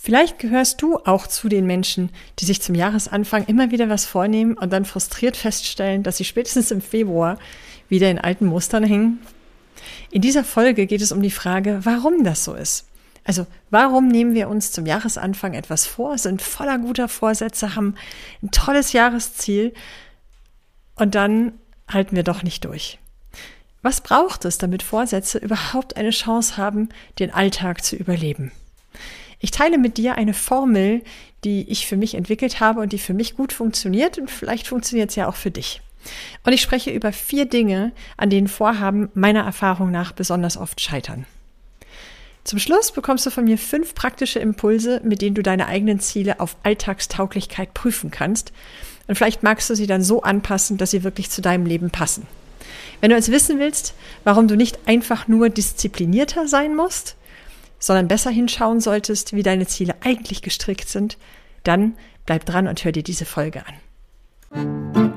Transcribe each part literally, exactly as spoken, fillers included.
Vielleicht gehörst du auch zu den Menschen, die sich zum Jahresanfang immer wieder was vornehmen und dann frustriert feststellen, dass sie spätestens im Februar wieder in alten Mustern hängen. In dieser Folge geht es um die Frage, warum das so ist. Also warum nehmen wir uns zum Jahresanfang etwas vor, sind voller guter Vorsätze, haben ein tolles Jahresziel und dann halten wir doch nicht durch. Was braucht es, damit Vorsätze überhaupt eine Chance haben, den Alltag zu überleben? Ich teile mit dir eine Formel, die ich für mich entwickelt habe und die für mich gut funktioniert und vielleicht funktioniert es ja auch für dich. Und ich spreche über vier Dinge, an denen Vorhaben meiner Erfahrung nach besonders oft scheitern. Zum Schluss bekommst du von mir fünf praktische Impulse, mit denen du deine eigenen Ziele auf Alltagstauglichkeit prüfen kannst. Und vielleicht magst du sie dann so anpassen, dass sie wirklich zu deinem Leben passen. Wenn du jetzt wissen willst, warum du nicht einfach nur disziplinierter sein musst, sondern besser hinschauen solltest, wie deine Ziele eigentlich gestrickt sind, dann bleib dran und hör dir diese Folge an.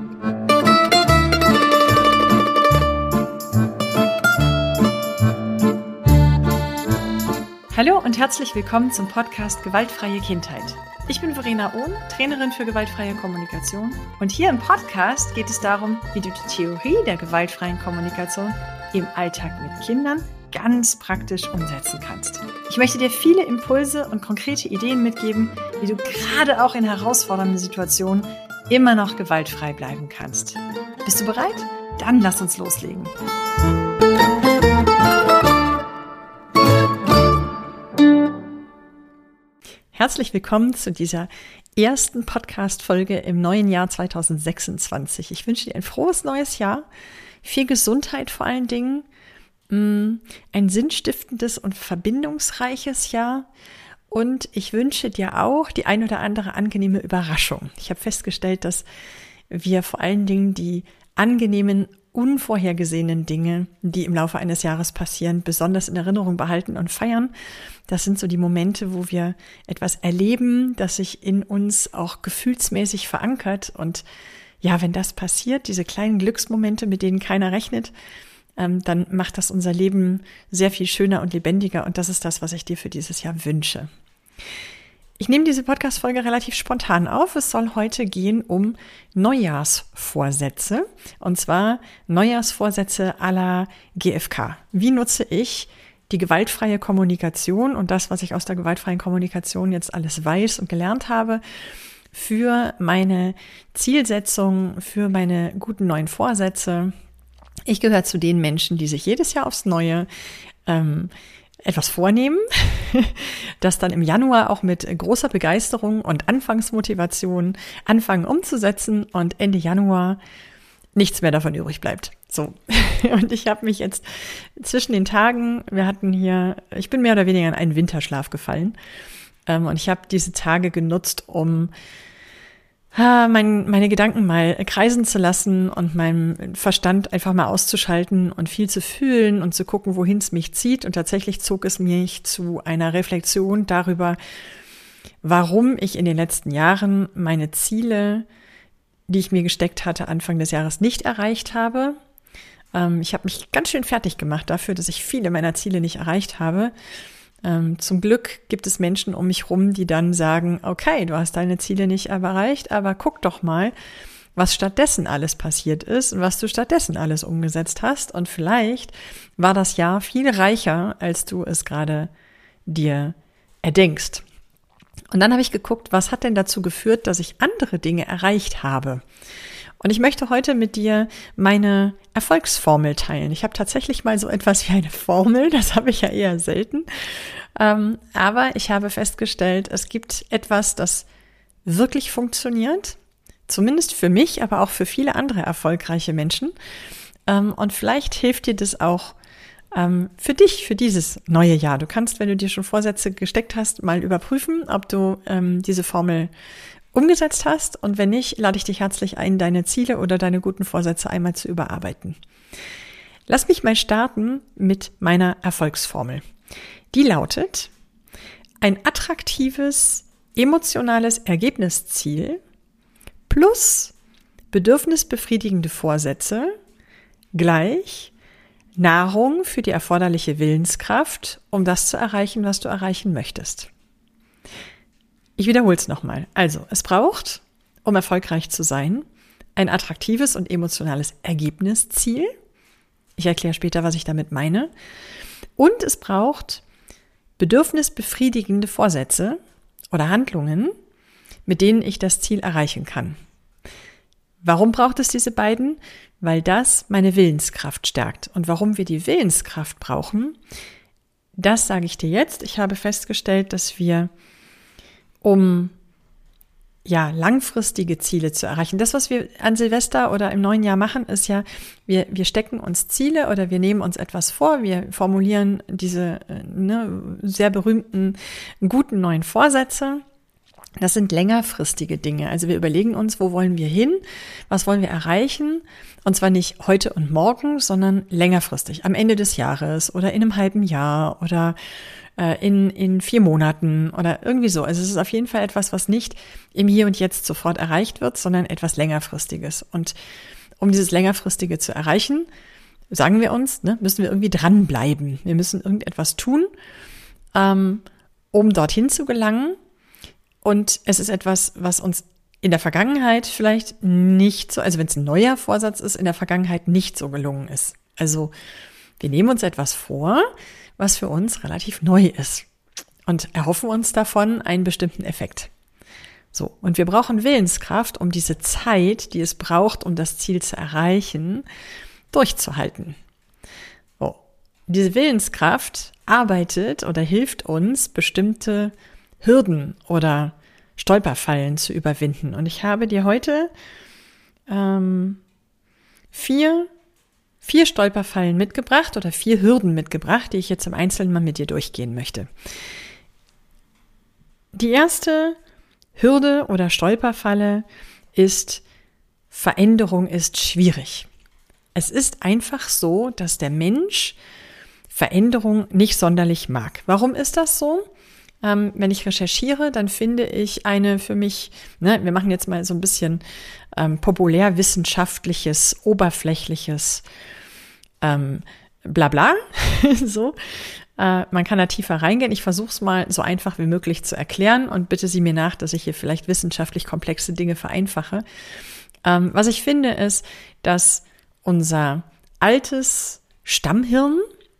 Hallo und herzlich willkommen zum Podcast Gewaltfreie Kindheit. Ich bin Verena Ohn, Trainerin für gewaltfreie Kommunikation, und hier im Podcast geht es darum, wie du die Theorie der gewaltfreien Kommunikation im Alltag mit Kindern ganz praktisch umsetzen kannst. Ich möchte dir viele Impulse und konkrete Ideen mitgeben, wie du gerade auch in herausfordernden Situationen immer noch gewaltfrei bleiben kannst. Bist du bereit? Dann lass uns loslegen. Herzlich willkommen zu dieser ersten Podcast-Folge im neuen Jahr zwanzig sechsundzwanzig. Ich wünsche dir ein frohes neues Jahr, viel Gesundheit vor allen Dingen, ein sinnstiftendes und verbindungsreiches Jahr, und ich wünsche dir auch die ein oder andere angenehme Überraschung. Ich habe festgestellt, dass wir vor allen Dingen die angenehmen, unvorhergesehenen Dinge, die im Laufe eines Jahres passieren, besonders in Erinnerung behalten und feiern. Das sind so die Momente, wo wir etwas erleben, das sich in uns auch gefühlsmäßig verankert. Und ja, wenn das passiert, diese kleinen Glücksmomente, mit denen keiner rechnet, ähm, dann macht das unser Leben sehr viel schöner und lebendiger. Und das ist das, was ich dir für dieses Jahr wünsche. Ich nehme diese Podcast-Folge relativ spontan auf. Es soll heute gehen um Neujahrsvorsätze, und zwar Neujahrsvorsätze à la G F K. Wie nutze ich die gewaltfreie Kommunikation und das, was ich aus der gewaltfreien Kommunikation jetzt alles weiß und gelernt habe, für meine Zielsetzung, für meine guten neuen Vorsätze? Ich gehöre zu den Menschen, die sich jedes Jahr aufs Neue ähm, etwas vornehmen, das dann im Januar auch mit großer Begeisterung und Anfangsmotivation anfangen umzusetzen und Ende Januar nichts mehr davon übrig bleibt. So. Und ich habe mich jetzt zwischen den Tagen, wir hatten hier, ich bin mehr oder weniger in einen Winterschlaf gefallen, ähm, und ich habe diese Tage genutzt, um Mein, meine Gedanken mal kreisen zu lassen und meinen Verstand einfach mal auszuschalten und viel zu fühlen und zu gucken, wohin es mich zieht. Und tatsächlich zog es mich zu einer Reflexion darüber, warum ich in den letzten Jahren meine Ziele, die ich mir gesteckt hatte, Anfang des Jahres nicht erreicht habe. Ähm, ich habe mich ganz schön fertig gemacht dafür, dass ich viele meiner Ziele nicht erreicht habe. Ähm, zum Glück gibt es Menschen um mich rum, die dann sagen, okay, du hast deine Ziele nicht erreicht, aber guck doch mal, was stattdessen alles passiert ist und was du stattdessen alles umgesetzt hast. Und vielleicht war das Jahr viel reicher, als du es gerade dir erdenkst. Und dann habe ich geguckt, was hat denn dazu geführt, dass ich andere Dinge erreicht habe. Und ich möchte heute mit dir meine Erfolgsformel teilen. Ich habe tatsächlich mal so etwas wie eine Formel, das habe ich ja eher selten. Ähm, aber ich habe festgestellt, es gibt etwas, das wirklich funktioniert, zumindest für mich, aber auch für viele andere erfolgreiche Menschen. Ähm, und vielleicht hilft dir das auch ähm, für dich, für dieses neue Jahr. Du kannst, wenn du dir schon Vorsätze gesteckt hast, mal überprüfen, ob du ähm, diese Formel umgesetzt hast, und wenn nicht, lade ich dich herzlich ein, deine Ziele oder deine guten Vorsätze einmal zu überarbeiten. Lass mich mal starten mit meiner Erfolgsformel. Die lautet: ein attraktives, emotionales Ergebnisziel plus bedürfnisbefriedigende Vorsätze gleich Nahrung für die erforderliche Willenskraft, um das zu erreichen, was du erreichen möchtest. Ich wiederhole es nochmal. Also, es braucht, um erfolgreich zu sein, ein attraktives und emotionales Ergebnisziel. Ich erkläre später, was ich damit meine. Und es braucht bedürfnisbefriedigende Vorsätze oder Handlungen, mit denen ich das Ziel erreichen kann. Warum braucht es diese beiden? Weil das meine Willenskraft stärkt. Und warum wir die Willenskraft brauchen, das sage ich dir jetzt. Ich habe festgestellt, dass wir, um ja, langfristige Ziele zu erreichen. Das, was wir an Silvester oder im neuen Jahr machen, ist ja, wir, wir stecken uns Ziele oder wir nehmen uns etwas vor, wir formulieren diese ne, sehr berühmten, guten neuen Vorsätze. Das sind längerfristige Dinge. Also wir überlegen uns, wo wollen wir hin, was wollen wir erreichen, und zwar nicht heute und morgen, sondern längerfristig, am Ende des Jahres oder in einem halben Jahr oder in, in vier Monaten oder irgendwie so. Also es ist auf jeden Fall etwas, was nicht im Hier und Jetzt sofort erreicht wird, sondern etwas längerfristiges. Und um dieses längerfristige zu erreichen, sagen wir uns, ne, müssen wir irgendwie dranbleiben. Wir müssen irgendetwas tun, ähm, um dorthin zu gelangen. Und es ist etwas, was uns in der Vergangenheit vielleicht nicht so, also wenn es ein neuer Vorsatz ist, in der Vergangenheit nicht so gelungen ist. Also wir nehmen uns etwas vor, was für uns relativ neu ist und erhoffen uns davon einen bestimmten Effekt. So, und wir brauchen Willenskraft, um diese Zeit, die es braucht, um das Ziel zu erreichen, durchzuhalten. So, diese Willenskraft arbeitet oder hilft uns, bestimmte Hürden oder Stolperfallen zu überwinden. Und ich habe dir heute ähm, vier Vier Stolperfallen mitgebracht oder vier Hürden mitgebracht, die ich jetzt im Einzelnen mal mit dir durchgehen möchte. Die erste Hürde oder Stolperfalle ist, Veränderung ist schwierig. Es ist einfach so, dass der Mensch Veränderung nicht sonderlich mag. Warum ist das so? Ähm, wenn ich recherchiere, dann finde ich eine für mich, ne, wir machen jetzt mal so ein bisschen ähm, populärwissenschaftliches, oberflächliches ähm, Blabla. so. Äh, man kann da tiefer reingehen. Ich versuche es mal so einfach wie möglich zu erklären und bitte sieh mir nach, dass ich hier vielleicht wissenschaftlich komplexe Dinge vereinfache. Ähm, was ich finde, ist, dass unser altes Stammhirn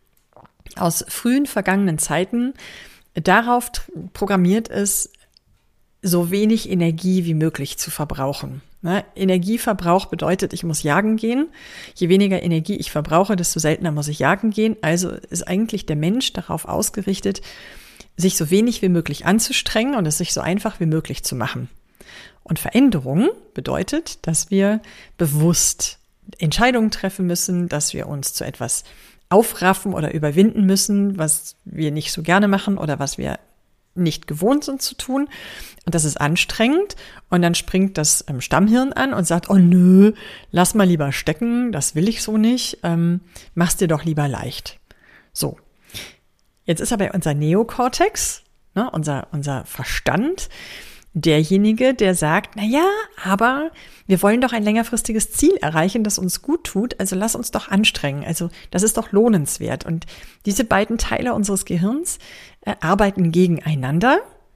aus frühen vergangenen Zeiten darauf programmiert ist, so wenig Energie wie möglich zu verbrauchen. Ne? Energieverbrauch bedeutet, ich muss jagen gehen. Je weniger Energie ich verbrauche, desto seltener muss ich jagen gehen. Also ist eigentlich der Mensch darauf ausgerichtet, sich so wenig wie möglich anzustrengen und es sich so einfach wie möglich zu machen. Und Veränderung bedeutet, dass wir bewusst Entscheidungen treffen müssen, dass wir uns zu etwas aufraffen oder überwinden müssen, was wir nicht so gerne machen oder was wir nicht gewohnt sind zu tun. Und das ist anstrengend. Und dann springt das ähm, Stammhirn an und sagt, oh nö, lass mal lieber stecken, das will ich so nicht, ähm, mach's dir doch lieber leicht. So, jetzt ist aber unser Neokortex, ne, unser, unser Verstand, derjenige, der sagt, na ja, aber wir wollen doch ein längerfristiges Ziel erreichen, das uns gut tut, also lass uns doch anstrengen. Also das ist doch lohnenswert. Und diese beiden Teile unseres Gehirns äh, arbeiten gegeneinander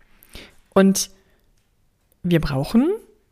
und wir brauchen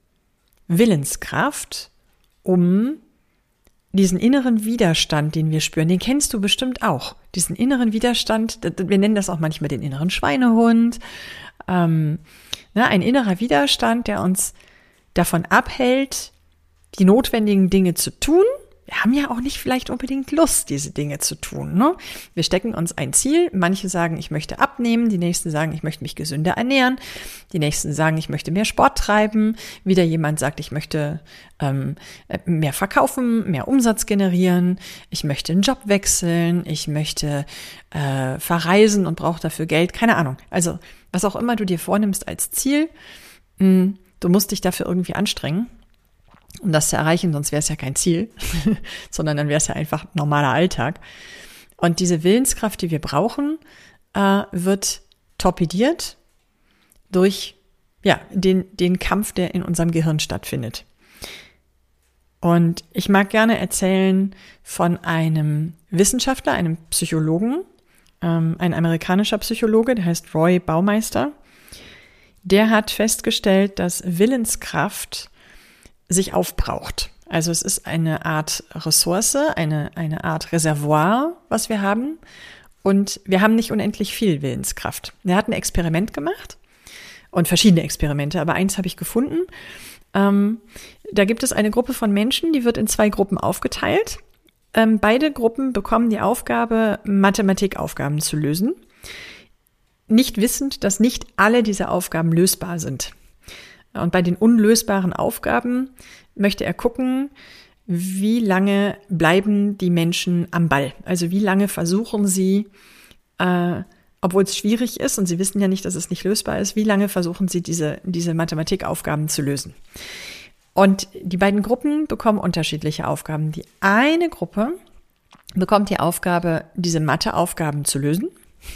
Willenskraft, um diesen inneren Widerstand, den wir spüren, den kennst du bestimmt auch. Diesen inneren Widerstand, wir nennen das auch manchmal den inneren Schweinehund, ähm, ne, ein innerer Widerstand, der uns davon abhält, die notwendigen Dinge zu tun. Wir haben ja auch nicht vielleicht unbedingt Lust, diese Dinge zu tun. Ne? Wir stecken uns ein Ziel. Manche sagen, ich möchte abnehmen. Die nächsten sagen, ich möchte mich gesünder ernähren. Die nächsten sagen, ich möchte mehr Sport treiben. Wieder jemand sagt, ich möchte ähm, mehr verkaufen, mehr Umsatz generieren. Ich möchte einen Job wechseln. Ich möchte äh, verreisen und brauche dafür Geld. Keine Ahnung. Also was auch immer du dir vornimmst als Ziel, mh, du musst dich dafür irgendwie anstrengen, um das zu erreichen, sonst wäre es ja kein Ziel, sondern dann wäre es ja einfach normaler Alltag. Und diese Willenskraft, die wir brauchen, äh, wird torpediert durch ja den, den Kampf, der in unserem Gehirn stattfindet. Und ich mag gerne erzählen von einem Wissenschaftler, einem Psychologen, ähm, ein amerikanischer Psychologe, der heißt Roy Baumeister. der hat festgestellt, dass Willenskraft sich aufbraucht. Also es ist eine Art Ressource, eine, eine Art Reservoir, was wir haben. Und wir haben nicht unendlich viel Willenskraft. Er hat ein Experiment gemacht und verschiedene Experimente, aber eins habe ich gefunden. Ähm, da gibt es eine Gruppe von Menschen, die wird in zwei Gruppen aufgeteilt. Ähm, beide Gruppen bekommen die Aufgabe, Mathematikaufgaben zu lösen. Nicht wissend, dass nicht alle diese Aufgaben lösbar sind. Und bei den unlösbaren Aufgaben möchte er gucken, wie lange bleiben die Menschen am Ball? Also wie lange versuchen sie, äh, obwohl es schwierig ist und sie wissen ja nicht, dass es nicht lösbar ist, wie lange versuchen sie, diese, diese Mathematikaufgaben zu lösen? Und die beiden Gruppen bekommen unterschiedliche Aufgaben. Die eine Gruppe bekommt die Aufgabe, diese Matheaufgaben zu lösen.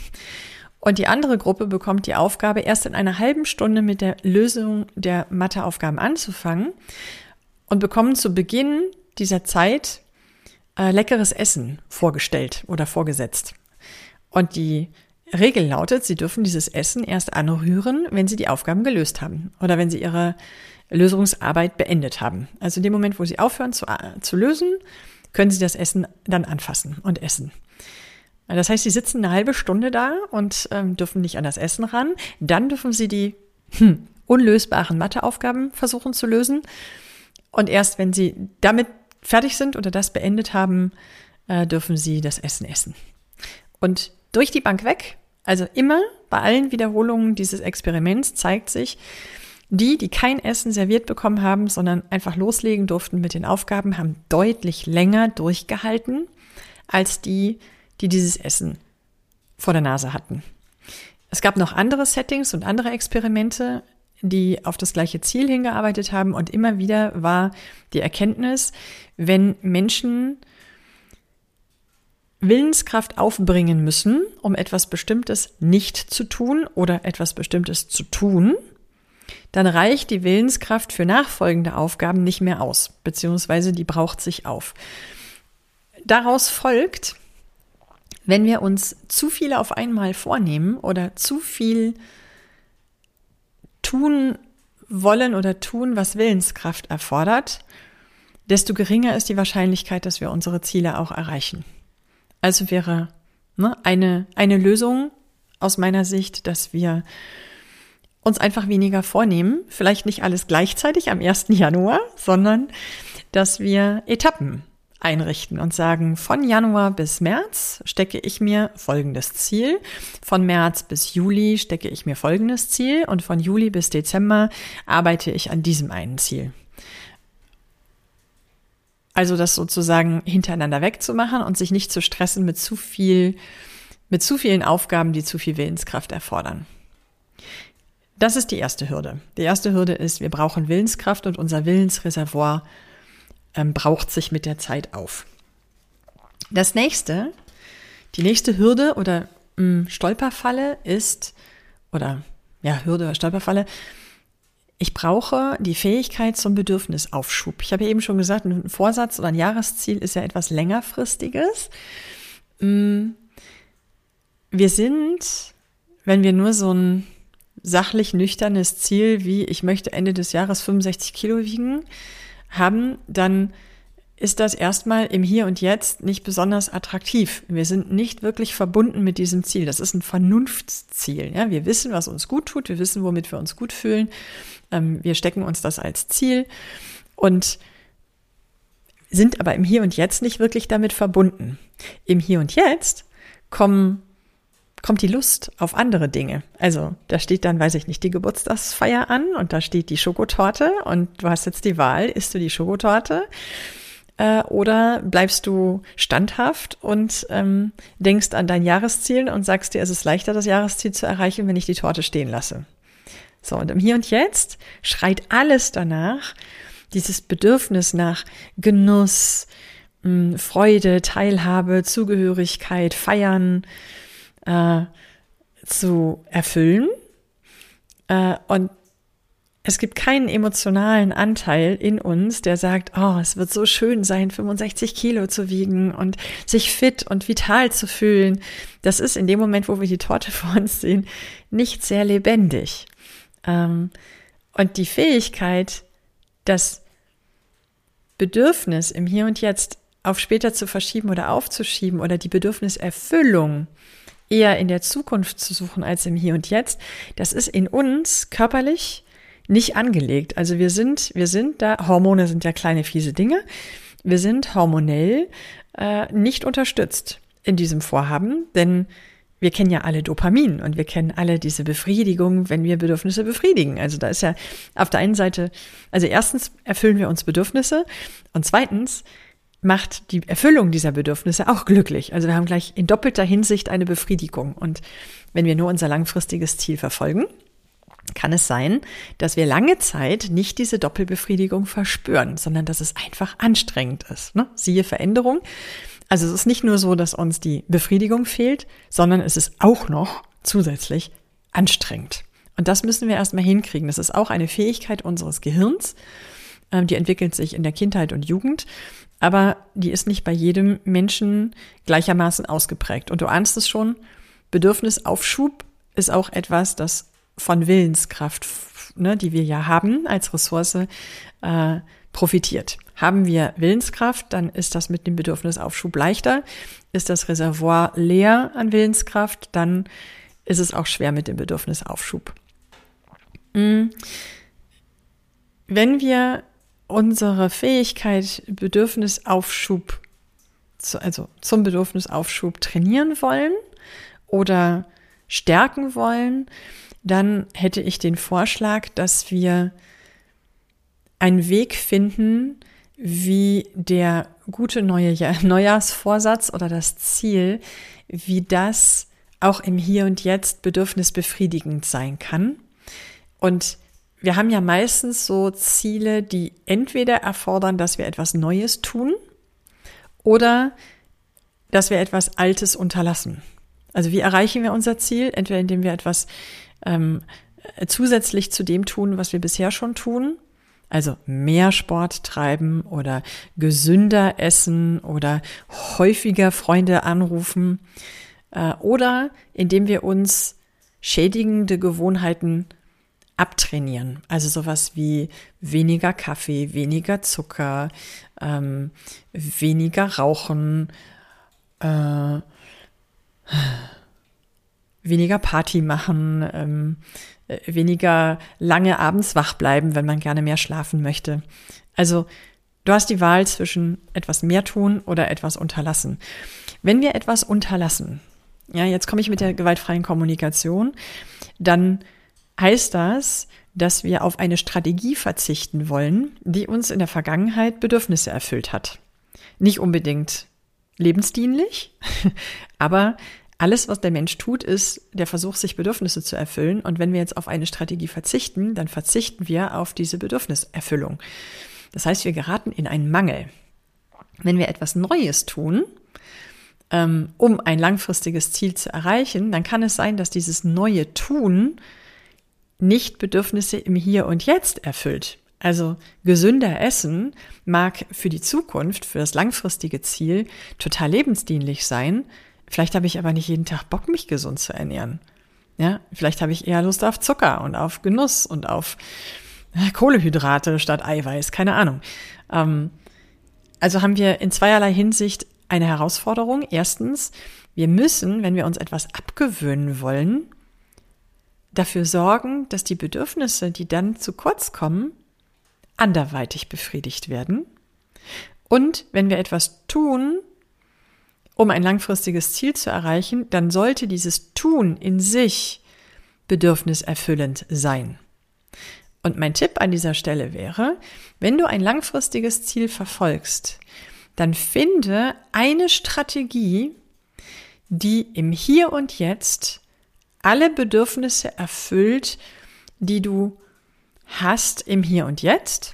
Und die andere Gruppe bekommt die Aufgabe, erst in einer halben Stunde mit der Lösung der Matheaufgaben anzufangen und bekommen zu Beginn dieser Zeit äh, leckeres Essen vorgestellt oder vorgesetzt. Und die Regel lautet, sie dürfen dieses Essen erst anrühren, wenn sie die Aufgaben gelöst haben oder wenn sie ihre Lösungsarbeit beendet haben. Also in dem Moment, wo sie aufhören zu, äh, zu lösen, können sie das Essen dann anfassen und essen. Das heißt, sie sitzen eine halbe Stunde da und ähm, dürfen nicht an das Essen ran. Dann dürfen sie die hm, unlösbaren Matheaufgaben versuchen zu lösen. Und erst wenn sie damit fertig sind oder das beendet haben, äh, dürfen sie das Essen essen. Und durch die Bank weg, also immer bei allen Wiederholungen dieses Experiments zeigt sich, die, die kein Essen serviert bekommen haben, sondern einfach loslegen durften mit den Aufgaben, haben deutlich länger durchgehalten als die, die dieses Essen vor der Nase hatten. Es gab noch andere Settings und andere Experimente, die auf das gleiche Ziel hingearbeitet haben. Und immer wieder war die Erkenntnis, wenn Menschen Willenskraft aufbringen müssen, um etwas Bestimmtes nicht zu tun oder etwas Bestimmtes zu tun, dann reicht die Willenskraft für nachfolgende Aufgaben nicht mehr aus, beziehungsweise die braucht sich auf. Daraus folgt, wenn wir uns zu viel auf einmal vornehmen oder zu viel tun wollen oder tun, was Willenskraft erfordert, desto geringer ist die Wahrscheinlichkeit, dass wir unsere Ziele auch erreichen. Also wäre ne, eine, eine Lösung aus meiner Sicht, dass wir uns einfach weniger vornehmen, vielleicht nicht alles gleichzeitig am ersten Januar, sondern dass wir Etappen einrichten und sagen, von Januar bis März stecke ich mir folgendes Ziel, von März bis Juli stecke ich mir folgendes Ziel und von Juli bis Dezember arbeite ich an diesem einen Ziel. Also das sozusagen hintereinander wegzumachen und sich nicht zu stressen mit zu viel, mit zu vielen Aufgaben, die zu viel Willenskraft erfordern. Das ist die erste Hürde. Die erste Hürde ist, wir brauchen Willenskraft und unser Willensreservoir ähm, braucht sich mit der Zeit auf. Das nächste, die nächste Hürde oder mh, Stolperfalle ist, oder ja, Hürde oder Stolperfalle, ich brauche die Fähigkeit zum Bedürfnisaufschub. Ich habe eben schon gesagt, ein Vorsatz oder ein Jahresziel ist ja etwas längerfristiges. Wir sind, wenn wir nur so ein sachlich nüchternes Ziel wie ich möchte Ende des Jahres fünfundsechzig Kilo wiegen haben, dann ist das erstmal im Hier und Jetzt nicht besonders attraktiv. Wir sind nicht wirklich verbunden mit diesem Ziel. Das ist ein Vernunftsziel. Ja? Wir wissen, was uns gut tut. Wir wissen, womit wir uns gut fühlen. Ähm, wir stecken uns das als Ziel und sind aber im Hier und Jetzt nicht wirklich damit verbunden. Im Hier und Jetzt kommen kommt die Lust auf andere Dinge. Also da steht dann, weiß ich nicht, die Geburtstagsfeier an und da steht die Schokotorte und du hast jetzt die Wahl, isst du die Schokotorte äh, oder bleibst du standhaft und ähm, denkst an dein Jahresziel und sagst dir, es ist leichter, das Jahresziel zu erreichen, wenn ich die Torte stehen lasse. So, und im Hier und Jetzt schreit alles danach, dieses Bedürfnis nach Genuss, mh, Freude, Teilhabe, Zugehörigkeit, Feiern, Äh, zu erfüllen. Äh, und es gibt keinen emotionalen Anteil in uns, der sagt, oh, es wird so schön sein, fünfundsechzig Kilo zu wiegen und sich fit und vital zu fühlen. Das ist in dem Moment, wo wir die Torte vor uns sehen, nicht sehr lebendig. Ähm, und die Fähigkeit, das Bedürfnis im Hier und Jetzt auf später zu verschieben oder aufzuschieben oder die Bedürfniserfüllung eher in der Zukunft zu suchen als im Hier und Jetzt, das ist in uns körperlich nicht angelegt. Also wir sind, wir sind da, Hormone sind ja kleine fiese Dinge, wir sind hormonell äh, nicht unterstützt in diesem Vorhaben, denn wir kennen ja alle Dopamin und wir kennen alle diese Befriedigung, wenn wir Bedürfnisse befriedigen. Also da ist ja auf der einen Seite, also erstens erfüllen wir uns Bedürfnisse und zweitens macht die Erfüllung dieser Bedürfnisse auch glücklich. Also wir haben gleich in doppelter Hinsicht eine Befriedigung. Und wenn wir nur unser langfristiges Ziel verfolgen, kann es sein, dass wir lange Zeit nicht diese Doppelbefriedigung verspüren, sondern dass es einfach anstrengend ist. Ne? Siehe Veränderung. Also es ist nicht nur so, dass uns die Befriedigung fehlt, sondern es ist auch noch zusätzlich anstrengend. Und das müssen wir erstmal hinkriegen. Das ist auch eine Fähigkeit unseres Gehirns. Die entwickelt sich in der Kindheit und Jugend, aber die ist nicht bei jedem Menschen gleichermaßen ausgeprägt. Und du ahnst es schon, Bedürfnisaufschub ist auch etwas, das von Willenskraft, ne, die wir ja haben als Ressource, äh, profitiert. Haben wir Willenskraft, dann ist das mit dem Bedürfnisaufschub leichter. Ist das Reservoir leer an Willenskraft, dann ist es auch schwer mit dem Bedürfnisaufschub. Wenn wir unsere Fähigkeit Bedürfnisaufschub, also zum Bedürfnisaufschub trainieren wollen oder stärken wollen, dann hätte ich den Vorschlag, dass wir einen Weg finden, wie der gute neue Jahr, Neujahrsvorsatz oder das Ziel, wie das auch im Hier und Jetzt bedürfnisbefriedigend sein kann. Und wir haben ja meistens so Ziele, die entweder erfordern, dass wir etwas Neues tun oder dass wir etwas Altes unterlassen. Also wie erreichen wir unser Ziel? Entweder indem wir etwas ähm, zusätzlich zu dem tun, was wir bisher schon tun, also mehr Sport treiben oder gesünder essen oder häufiger Freunde anrufen, äh, oder indem wir uns schädigende Gewohnheiten abtrainieren. Also sowas wie weniger Kaffee, weniger Zucker, ähm, weniger Rauchen, äh, weniger Party machen, ähm, weniger lange abends wach bleiben, wenn man gerne mehr schlafen möchte. Also du hast die Wahl zwischen etwas mehr tun oder etwas unterlassen. Wenn wir etwas unterlassen, ja, jetzt komme ich mit der gewaltfreien Kommunikation, dann heißt das, dass wir auf eine Strategie verzichten wollen, die uns in der Vergangenheit Bedürfnisse erfüllt hat. Nicht unbedingt lebensdienlich, aber alles, was der Mensch tut, ist der Versuch, sich Bedürfnisse zu erfüllen. Und wenn wir jetzt auf eine Strategie verzichten, dann verzichten wir auf diese Bedürfniserfüllung. Das heißt, wir geraten in einen Mangel. Wenn wir etwas Neues tun, ähm, um ein langfristiges Ziel zu erreichen, dann kann es sein, dass dieses neue Tun nicht Bedürfnisse im Hier und Jetzt erfüllt. Also gesünder Essen mag für die Zukunft, für das langfristige Ziel total lebensdienlich sein. Vielleicht habe ich aber nicht jeden Tag Bock, mich gesund zu ernähren. Ja, vielleicht habe ich eher Lust auf Zucker und auf Genuss und auf Kohlenhydrate statt Eiweiß, keine Ahnung. Ähm, also haben wir in zweierlei Hinsicht eine Herausforderung. Erstens, wir müssen, wenn wir uns etwas abgewöhnen wollen, dafür sorgen, dass die Bedürfnisse, die dann zu kurz kommen, anderweitig befriedigt werden. Und wenn wir etwas tun, um ein langfristiges Ziel zu erreichen, dann sollte dieses Tun in sich bedürfniserfüllend sein. Und mein Tipp an dieser Stelle wäre, wenn du ein langfristiges Ziel verfolgst, dann finde eine Strategie, die im Hier und Jetzt alle Bedürfnisse erfüllt, die du hast im Hier und Jetzt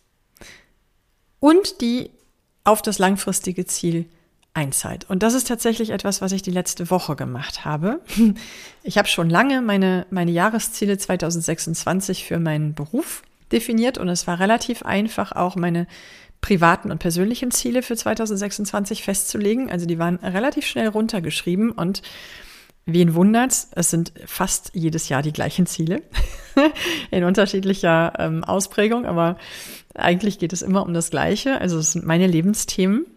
und die auf das langfristige Ziel einzahlt. Und das ist tatsächlich etwas, was ich die letzte Woche gemacht habe. Ich habe schon lange meine, meine Jahresziele zwanzig sechsundzwanzig für meinen Beruf definiert und es war relativ einfach, auch meine privaten und persönlichen Ziele für zwanzig sechsundzwanzig festzulegen. Also die waren relativ schnell runtergeschrieben und wen wundert's? Es sind fast jedes Jahr die gleichen Ziele in unterschiedlicher ähm, Ausprägung, aber eigentlich geht es immer um das Gleiche. Also es sind meine Lebensthemen,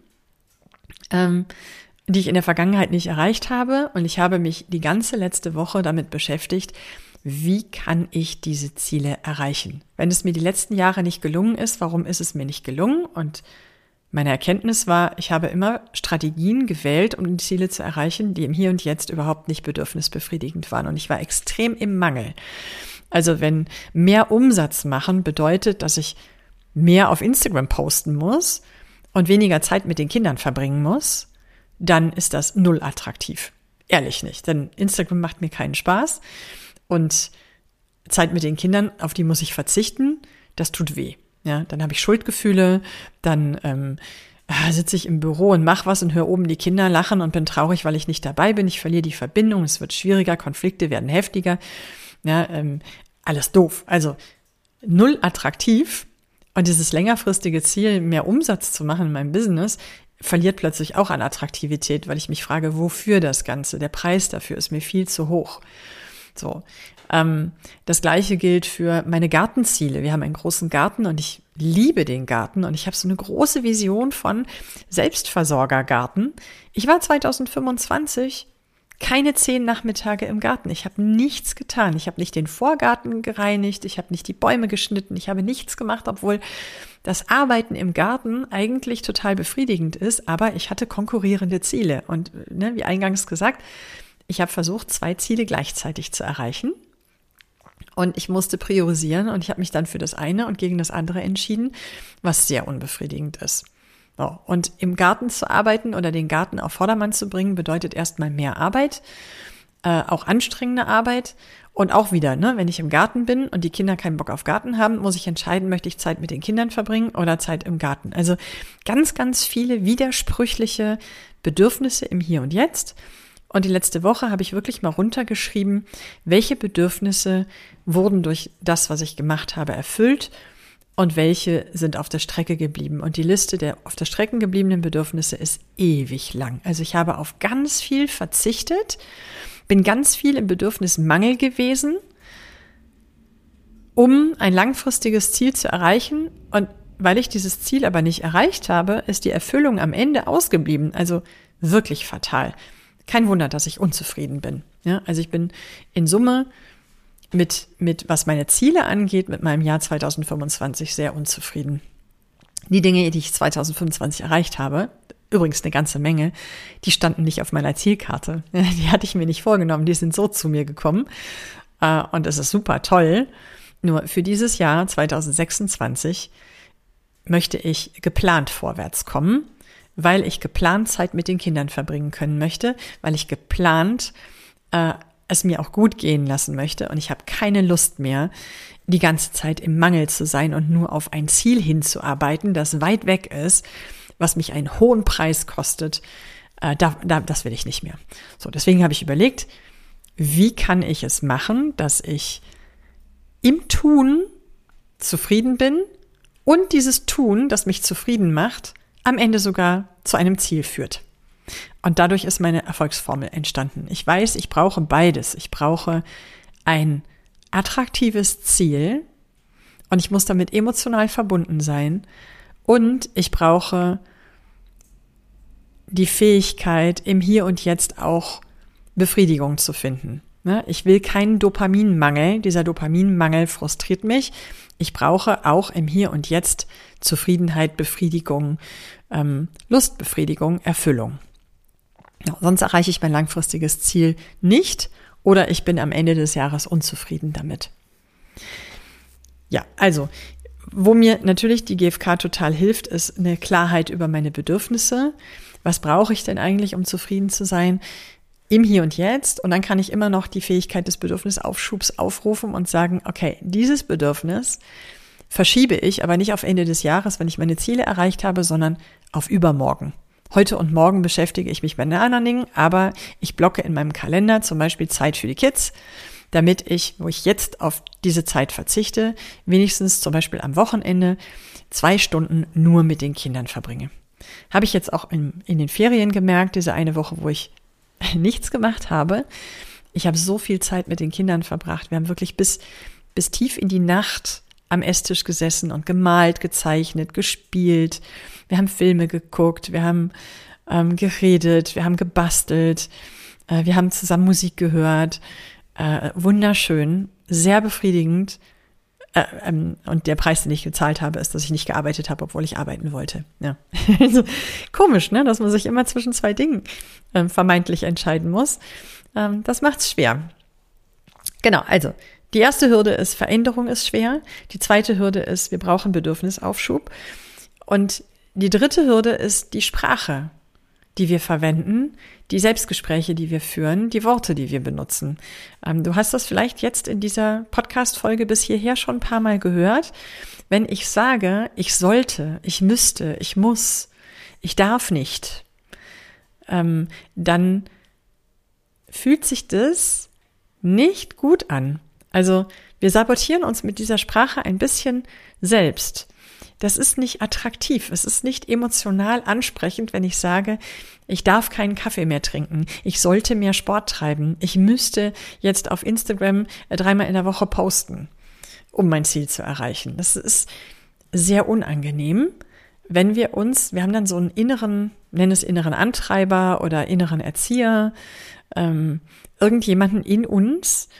ähm, die ich in der Vergangenheit nicht erreicht habe. Und ich habe mich die ganze letzte Woche damit beschäftigt, wie kann ich diese Ziele erreichen? Wenn es mir die letzten Jahre nicht gelungen ist, warum ist es mir nicht gelungen? Und meine Erkenntnis war, ich habe immer Strategien gewählt, um die Ziele zu erreichen, die im Hier und Jetzt überhaupt nicht bedürfnisbefriedigend waren. Und ich war extrem im Mangel. Also wenn mehr Umsatz machen bedeutet, dass ich mehr auf Instagram posten muss und weniger Zeit mit den Kindern verbringen muss, dann ist das null attraktiv. Ehrlich nicht, denn Instagram macht mir keinen Spaß und Zeit mit den Kindern, auf die muss ich verzichten, das tut weh. Ja, dann habe ich Schuldgefühle, dann ähm, sitze ich im Büro und mache was und höre oben die Kinder lachen und bin traurig, weil ich nicht dabei bin. Ich verliere die Verbindung, es wird schwieriger, Konflikte werden heftiger. Ja, ähm, alles doof. Also null attraktiv. Und dieses längerfristige Ziel, mehr Umsatz zu machen in meinem Business, verliert plötzlich auch an Attraktivität, weil ich mich frage, wofür das Ganze? Der Preis dafür ist mir viel zu hoch. So, ähm, das Gleiche gilt für meine Gartenziele. Wir haben einen großen Garten und ich liebe den Garten und ich habe so eine große Vision von Selbstversorgergarten. Ich war zwanzig fünfundzwanzig keine zehn Nachmittage im Garten. Ich habe nichts getan. Ich habe nicht den Vorgarten gereinigt, ich habe nicht die Bäume geschnitten, ich habe nichts gemacht, obwohl das Arbeiten im Garten eigentlich total befriedigend ist, aber ich hatte konkurrierende Ziele. Und ne, wie eingangs gesagt, ich habe versucht, zwei Ziele gleichzeitig zu erreichen und ich musste priorisieren und ich habe mich dann für das eine und gegen das andere entschieden, was sehr unbefriedigend ist. So, und im Garten zu arbeiten oder den Garten auf Vordermann zu bringen, bedeutet erstmal mehr Arbeit, äh, auch anstrengende Arbeit und auch wieder, ne, wenn ich im Garten bin und die Kinder keinen Bock auf Garten haben, muss ich entscheiden, möchte ich Zeit mit den Kindern verbringen oder Zeit im Garten. Also ganz, ganz viele widersprüchliche Bedürfnisse im Hier und Jetzt. Und die letzte Woche habe ich wirklich mal runtergeschrieben, welche Bedürfnisse wurden durch das, was ich gemacht habe, erfüllt und welche sind auf der Strecke geblieben. Und die Liste der auf der Strecke gebliebenen Bedürfnisse ist ewig lang. Also ich habe auf ganz viel verzichtet, bin ganz viel im Bedürfnismangel gewesen, um ein langfristiges Ziel zu erreichen. Und weil ich dieses Ziel aber nicht erreicht habe, ist die Erfüllung am Ende ausgeblieben. Also wirklich fatal. Kein Wunder, dass ich unzufrieden bin. Ja, also ich bin in Summe mit, mit, was meine Ziele angeht, mit meinem Jahr zwanzig fünfundzwanzig sehr unzufrieden. Die Dinge, die ich zwanzig fünfundzwanzig erreicht habe, übrigens eine ganze Menge, die standen nicht auf meiner Zielkarte. Die hatte ich mir nicht vorgenommen, die sind so zu mir gekommen. Und es ist super toll. Nur für dieses Jahr zwanzig sechsundzwanzig möchte ich geplant vorwärts kommen, weil ich geplant Zeit mit den Kindern verbringen können möchte, weil ich geplant äh, es mir auch gut gehen lassen möchte und ich habe keine Lust mehr, die ganze Zeit im Mangel zu sein und nur auf ein Ziel hinzuarbeiten, das weit weg ist, was mich einen hohen Preis kostet. Äh, da, da, das will ich nicht mehr. So, deswegen habe ich überlegt, wie kann ich es machen, dass ich im Tun zufrieden bin und dieses Tun, das mich zufrieden macht, am Ende sogar zu einem Ziel führt. Und dadurch ist meine Erfolgsformel entstanden. Ich weiß, ich brauche beides. Ich brauche ein attraktives Ziel und ich muss damit emotional verbunden sein. Und ich brauche die Fähigkeit, im Hier und Jetzt auch Befriedigung zu finden. Ich will keinen Dopaminmangel. Dieser Dopaminmangel frustriert mich. Ich brauche auch im Hier und Jetzt Zufriedenheit, Befriedigung, ähm, Lustbefriedigung, Erfüllung. Ja, sonst erreiche ich mein langfristiges Ziel nicht oder ich bin am Ende des Jahres unzufrieden damit. Ja, also, wo mir natürlich die G F K total hilft, ist eine Klarheit über meine Bedürfnisse. Was brauche ich denn eigentlich, um zufrieden zu sein? Im Hier und Jetzt. Und dann kann ich immer noch die Fähigkeit des Bedürfnisaufschubs aufrufen und sagen, okay, dieses Bedürfnis verschiebe ich, aber nicht auf Ende des Jahres, wenn ich meine Ziele erreicht habe, sondern auf übermorgen. Heute und morgen beschäftige ich mich mit anderen Dingen, aber ich blocke in meinem Kalender zum Beispiel Zeit für die Kids, damit ich, wo ich jetzt auf diese Zeit verzichte, wenigstens zum Beispiel am Wochenende zwei Stunden nur mit den Kindern verbringe. Habe ich jetzt auch in, in den Ferien gemerkt, diese eine Woche, wo ich nichts gemacht habe. Ich habe so viel Zeit mit den Kindern verbracht. Wir haben wirklich bis, bis tief in die Nacht am Esstisch gesessen und gemalt, gezeichnet, gespielt. Wir haben Filme geguckt, wir haben ähm, geredet, wir haben gebastelt, äh, wir haben zusammen Musik gehört. Äh, wunderschön, sehr befriedigend. Äh, ähm, und der Preis, den ich gezahlt habe, ist, dass ich nicht gearbeitet habe, obwohl ich arbeiten wollte. Ja. Also, komisch, ne, dass man sich immer zwischen zwei Dingen äh, vermeintlich entscheiden muss. Ähm, das macht's schwer. Genau, also die erste Hürde ist, Veränderung ist schwer. Die zweite Hürde ist, wir brauchen Bedürfnisaufschub. Und die dritte Hürde ist die Sprache, die wir verwenden, die Selbstgespräche, die wir führen, die Worte, die wir benutzen. Ähm, du hast das vielleicht jetzt in dieser Podcast-Folge bis hierher schon ein paar Mal gehört. Wenn ich sage, ich sollte, ich müsste, ich muss, ich darf nicht, ähm, dann fühlt sich das nicht gut an. Also wir sabotieren uns mit dieser Sprache ein bisschen selbst. Das ist nicht attraktiv, es ist nicht emotional ansprechend, wenn ich sage, ich darf keinen Kaffee mehr trinken, ich sollte mehr Sport treiben, ich müsste jetzt auf Instagram dreimal in der Woche posten, um mein Ziel zu erreichen. Das ist sehr unangenehm, wenn wir uns, wir haben dann so einen inneren, nenn es inneren Antreiber oder inneren Erzieher, ähm, irgendjemanden in uns,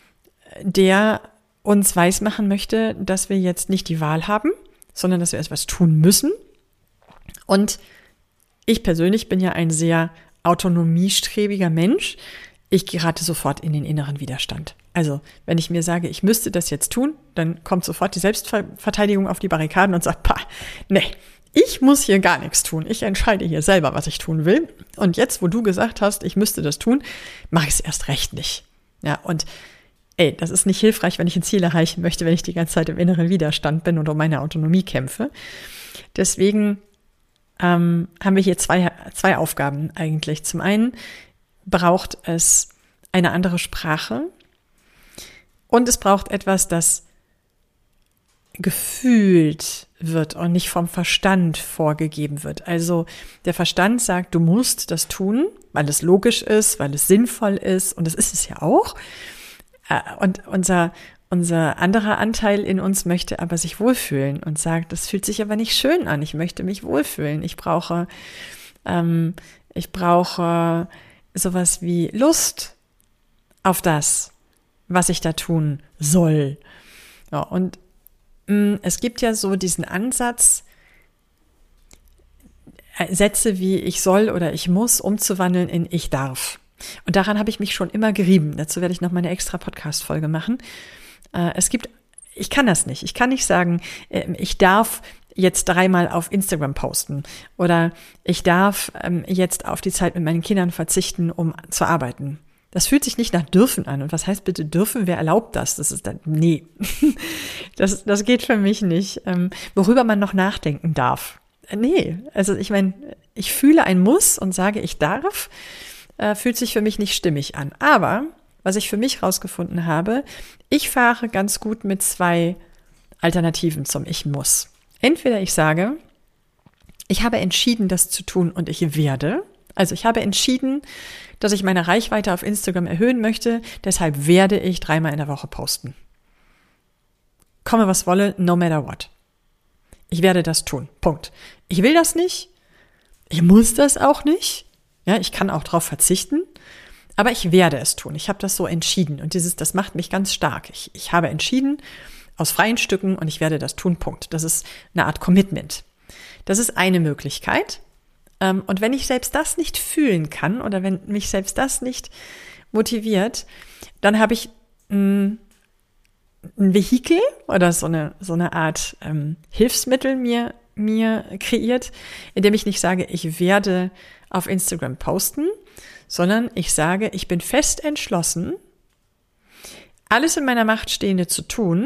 der uns weismachen möchte, dass wir jetzt nicht die Wahl haben, sondern dass wir etwas tun müssen. Und ich persönlich bin ja ein sehr autonomiestrebiger Mensch. Ich gerate sofort in den inneren Widerstand. Also, wenn ich mir sage, ich müsste das jetzt tun, dann kommt sofort die Selbstverteidigung auf die Barrikaden und sagt, pah, nee, ich muss hier gar nichts tun. Ich entscheide hier selber, was ich tun will. Und jetzt, wo du gesagt hast, ich müsste das tun, mache ich es erst recht nicht. Ja, und ey, das ist nicht hilfreich, wenn ich ein Ziel erreichen möchte, wenn ich die ganze Zeit im inneren Widerstand bin und um meine Autonomie kämpfe. Deswegen ähm, haben wir hier zwei, zwei Aufgaben eigentlich. Zum einen braucht es eine andere Sprache und es braucht etwas, das gefühlt wird und nicht vom Verstand vorgegeben wird. Also der Verstand sagt, du musst das tun, weil es logisch ist, weil es sinnvoll ist, und das ist es ja auch. Und unser, unser anderer Anteil in uns möchte aber sich wohlfühlen und sagt, das fühlt sich aber nicht schön an. Ich möchte mich wohlfühlen. Ich brauche, ähm, ich brauche sowas wie Lust auf das, was ich da tun soll. Ja, und mh, es gibt ja so diesen Ansatz, Sätze wie ich soll oder ich muss umzuwandeln in ich darf. Und daran habe ich mich schon immer gerieben. Dazu werde ich noch mal eine extra Podcast-Folge machen. Äh, es gibt, ich kann das nicht. Ich kann nicht sagen, äh, ich darf jetzt dreimal auf Instagram posten oder ich darf ähm, jetzt auf die Zeit mit meinen Kindern verzichten, um zu arbeiten. Das fühlt sich nicht nach dürfen an. Und was heißt bitte dürfen? Wer erlaubt das? Das ist dann, nee. das, das geht für mich nicht. Ähm, worüber man noch nachdenken darf. Äh, nee, also ich meine, ich fühle ein Muss und sage, ich darf. Äh, fühlt sich für mich nicht stimmig an. Aber, was ich für mich rausgefunden habe, ich fahre ganz gut mit zwei Alternativen zum Ich muss. Entweder ich sage, ich habe entschieden, das zu tun und ich werde. Also ich habe entschieden, dass ich meine Reichweite auf Instagram erhöhen möchte, deshalb werde ich dreimal in der Woche posten. Komme was wolle, no matter what. Ich werde das tun. Punkt. Ich will das nicht. Ich muss das auch nicht. Ja, ich kann auch darauf verzichten, aber ich werde es tun. Ich habe das so entschieden und dieses, das macht mich ganz stark. Ich, ich habe entschieden aus freien Stücken und ich werde das tun, Punkt. Das ist eine Art Commitment. Das ist eine Möglichkeit. Und wenn ich selbst das nicht fühlen kann oder wenn mich selbst das nicht motiviert, dann habe ich ein, ein Vehikel oder so eine, so eine Art ähm, Hilfsmittel mir, mir kreiert, indem ich nicht sage, ich werde auf Instagram posten, sondern ich sage, ich bin fest entschlossen, alles in meiner Macht Stehende zu tun,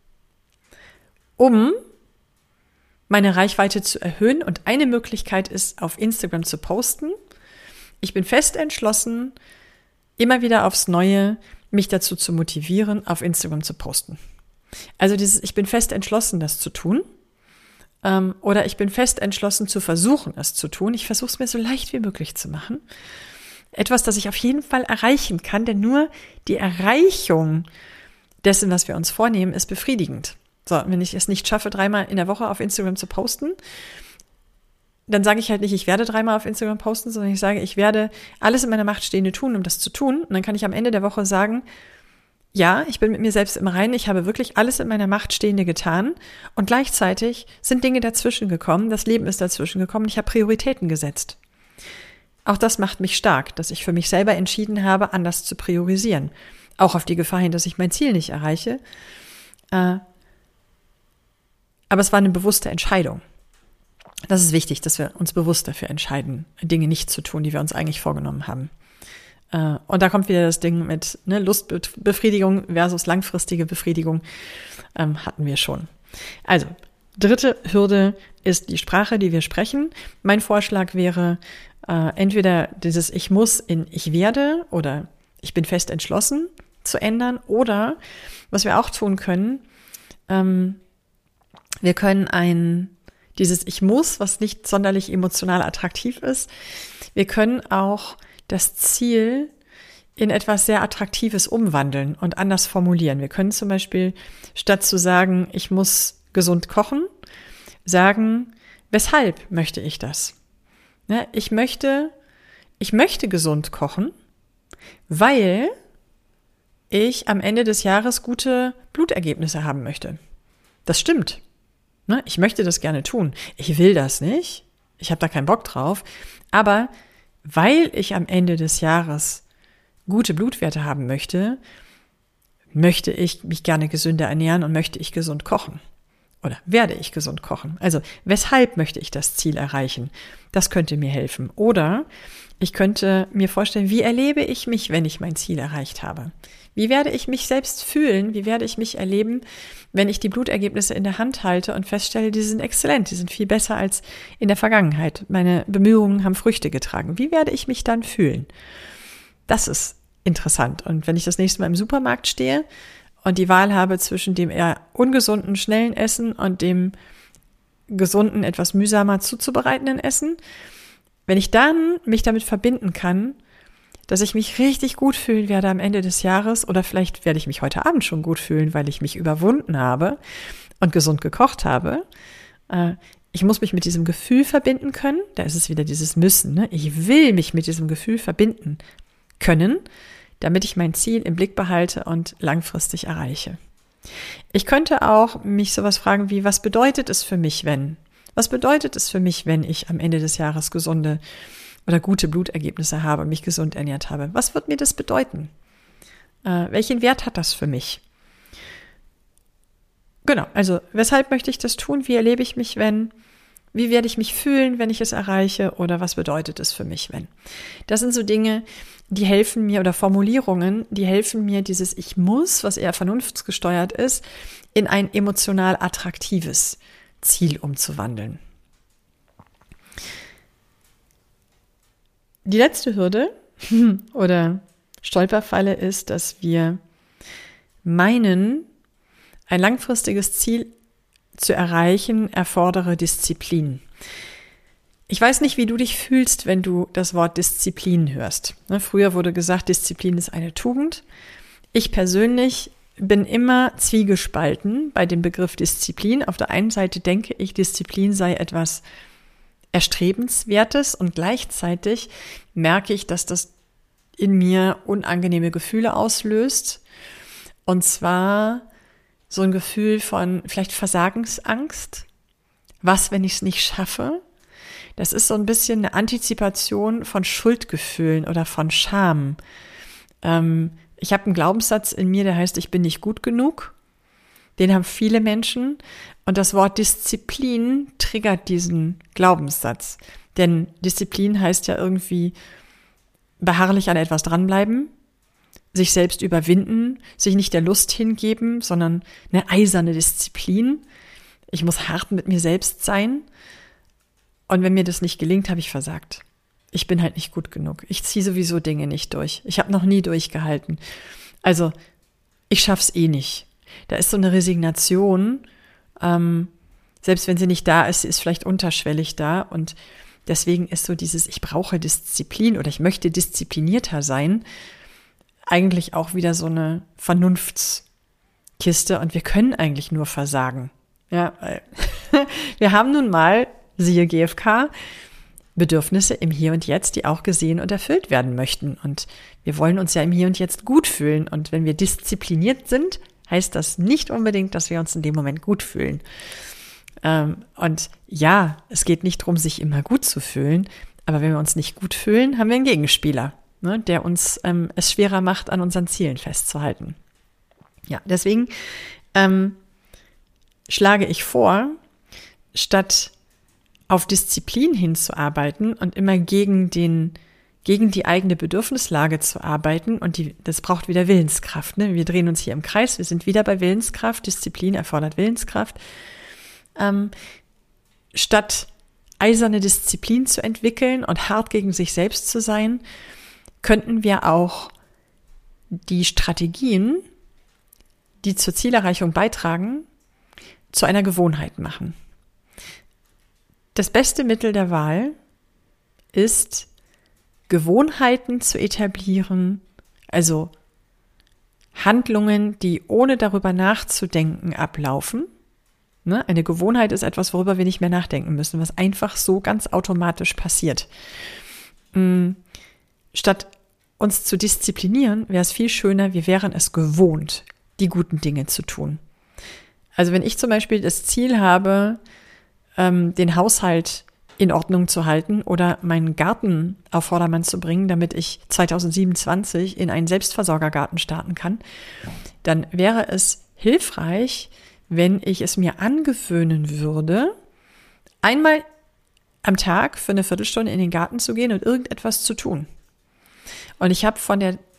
um meine Reichweite zu erhöhen. Und eine Möglichkeit ist, auf Instagram zu posten. Ich bin fest entschlossen, immer wieder aufs Neue mich dazu zu motivieren, auf Instagram zu posten. Also dieses, ich bin fest entschlossen, das zu tun. Ähm, oder ich bin fest entschlossen zu versuchen, es zu tun. Ich versuche es mir so leicht wie möglich zu machen. etwas, das ich auf jeden Fall erreichen kann, denn nur die Erreichung dessen, was wir uns vornehmen, ist befriedigend. So, wenn ich es nicht schaffe, dreimal in der Woche auf Instagram zu posten, dann sage ich halt nicht, ich werde dreimal auf Instagram posten, sondern ich sage, ich werde alles in meiner Macht Stehende tun, um das zu tun. Und dann kann ich am Ende der Woche sagen, ja, ich bin mit mir selbst im Reinen, ich habe wirklich alles in meiner Macht Stehende getan und gleichzeitig sind Dinge dazwischen gekommen, das Leben ist dazwischen gekommen, ich habe Prioritäten gesetzt. Auch das macht mich stark, dass ich für mich selber entschieden habe, anders zu priorisieren. Auch auf die Gefahr hin, dass ich mein Ziel nicht erreiche. Aber es war eine bewusste Entscheidung. Das ist wichtig, dass wir uns bewusst dafür entscheiden, Dinge nicht zu tun, die wir uns eigentlich vorgenommen haben. Und da kommt wieder das Ding mit ne, Lustbefriedigung versus langfristige Befriedigung, ähm, hatten wir schon. Also, dritte Hürde ist die Sprache, die wir sprechen. Mein Vorschlag wäre äh, entweder dieses Ich muss in Ich werde oder Ich bin fest entschlossen zu ändern oder, was wir auch tun können, ähm, wir können ein dieses Ich muss, was nicht sonderlich emotional attraktiv ist. Wir können auch das Ziel in etwas sehr Attraktives umwandeln und anders formulieren. Wir können zum Beispiel, statt zu sagen, ich muss gesund kochen, sagen, weshalb möchte ich das? Ne, ich möchte, ich möchte gesund kochen, weil ich am Ende des Jahres gute Blutergebnisse haben möchte. Das stimmt. Ne, ich möchte das gerne tun. Ich will das nicht. Ich habe da keinen Bock drauf. Aber weil ich am Ende des Jahres gute Blutwerte haben möchte, möchte ich mich gerne gesünder ernähren und möchte ich gesund kochen. Oder werde ich gesund kochen? Also, weshalb möchte ich das Ziel erreichen? Das könnte mir helfen. Oder ich könnte mir vorstellen, wie erlebe ich mich, wenn ich mein Ziel erreicht habe? Wie werde ich mich selbst fühlen? Wie werde ich mich erleben, wenn ich die Blutergebnisse in der Hand halte und feststelle, die sind exzellent, die sind viel besser als in der Vergangenheit. Meine Bemühungen haben Früchte getragen. Wie werde ich mich dann fühlen? Das ist interessant. Und wenn ich das nächste Mal im Supermarkt stehe und die Wahl habe zwischen dem eher ungesunden, schnellen Essen und dem gesunden, etwas mühsamer zuzubereitenden Essen, wenn ich dann mich damit verbinden kann, dass ich mich richtig gut fühlen werde am Ende des Jahres oder vielleicht werde ich mich heute Abend schon gut fühlen, weil ich mich überwunden habe und gesund gekocht habe. Ich muss mich mit diesem Gefühl verbinden können. Da ist es wieder dieses Müssen. Ne? Ich will mich mit diesem Gefühl verbinden können, damit ich mein Ziel im Blick behalte und langfristig erreiche. Ich könnte auch mich sowas fragen wie, was bedeutet es für mich, wenn? Was bedeutet es für mich, wenn ich am Ende des Jahres gesunde oder gute Blutergebnisse habe und mich gesund ernährt habe? Was wird mir das bedeuten? Äh, welchen Wert hat das für mich? Genau, also weshalb möchte ich das tun? Wie erlebe ich mich, wenn? Wie werde ich mich fühlen, wenn ich es erreiche? Oder was bedeutet es für mich, wenn? Das sind so Dinge, die helfen mir, oder Formulierungen, die helfen mir, dieses Ich muss, was eher vernunftsgesteuert ist, in ein emotional attraktives Ziel umzuwandeln. Die letzte Hürde oder Stolperfalle ist, dass wir meinen, ein langfristiges Ziel zu erreichen, erfordere Disziplin. Ich weiß nicht, wie du dich fühlst, wenn du das Wort Disziplin hörst. Früher wurde gesagt, Disziplin ist eine Tugend. Ich persönlich bin immer zwiegespalten bei dem Begriff Disziplin. Auf der einen Seite denke ich, Disziplin sei etwas Erstrebenswertes und gleichzeitig merke ich, dass das in mir unangenehme Gefühle auslöst. Und zwar so ein Gefühl von vielleicht Versagensangst. Was, wenn ich es nicht schaffe? Das ist so ein bisschen eine Antizipation von Schuldgefühlen oder von Scham. Ähm, ich habe einen Glaubenssatz in mir, der heißt, ich bin nicht gut genug. Den haben viele Menschen. Und das Wort Disziplin triggert diesen Glaubenssatz. Denn Disziplin heißt ja irgendwie beharrlich an etwas dranbleiben, sich selbst überwinden, sich nicht der Lust hingeben, sondern eine eiserne Disziplin. Ich muss hart mit mir selbst sein. Und wenn mir das nicht gelingt, habe ich versagt. Ich bin halt nicht gut genug. Ich ziehe sowieso Dinge nicht durch. Ich habe noch nie durchgehalten. Also ich schaff's eh nicht. Da ist so eine Resignation, ähm, selbst wenn sie nicht da ist, sie ist vielleicht unterschwellig da. Und Deswegen ist so dieses, ich brauche Disziplin oder ich möchte disziplinierter sein, eigentlich auch wieder so eine Vernunftskiste und wir können eigentlich nur versagen. Ja, weil wir haben nun mal, siehe G F K, Bedürfnisse im Hier und Jetzt, die auch gesehen und erfüllt werden möchten. Und wir wollen uns ja im Hier und Jetzt gut fühlen. Und wenn wir diszipliniert sind, heißt das nicht unbedingt, dass wir uns in dem Moment gut fühlen. Ähm, und ja, es geht nicht darum, sich immer gut zu fühlen, aber wenn wir uns nicht gut fühlen, haben wir einen Gegenspieler, ne, der uns ähm, es schwerer macht, an unseren Zielen festzuhalten. Ja, deswegen ähm, schlage ich vor, statt auf Disziplin hinzuarbeiten und immer gegen den, gegen die eigene Bedürfnislage zu arbeiten, und die, das braucht wieder Willenskraft, ne? Wir drehen uns hier im Kreis, wir sind wieder bei Willenskraft, Disziplin erfordert Willenskraft. Ähm, statt eiserne Disziplin zu entwickeln und hart gegen sich selbst zu sein, könnten wir auch die Strategien, die zur Zielerreichung beitragen, zu einer Gewohnheit machen. Das beste Mittel der Wahl ist, Gewohnheiten zu etablieren, also Handlungen, die ohne darüber nachzudenken ablaufen. Ne? Eine Gewohnheit ist etwas, worüber wir nicht mehr nachdenken müssen, was einfach so ganz automatisch passiert. Mhm. Statt uns zu disziplinieren, wäre es viel schöner, wir wären es gewohnt, die guten Dinge zu tun. Also wenn ich zum Beispiel das Ziel habe, ähm, den Haushalt in Ordnung zu halten oder meinen Garten auf Vordermann zu bringen, damit ich zwanzig siebenundzwanzig in einen Selbstversorgergarten starten kann, dann wäre es hilfreich, wenn ich es mir angewöhnen würde, einmal am Tag für eine Viertelstunde in den Garten zu gehen und irgendetwas zu tun. Und ich habe von der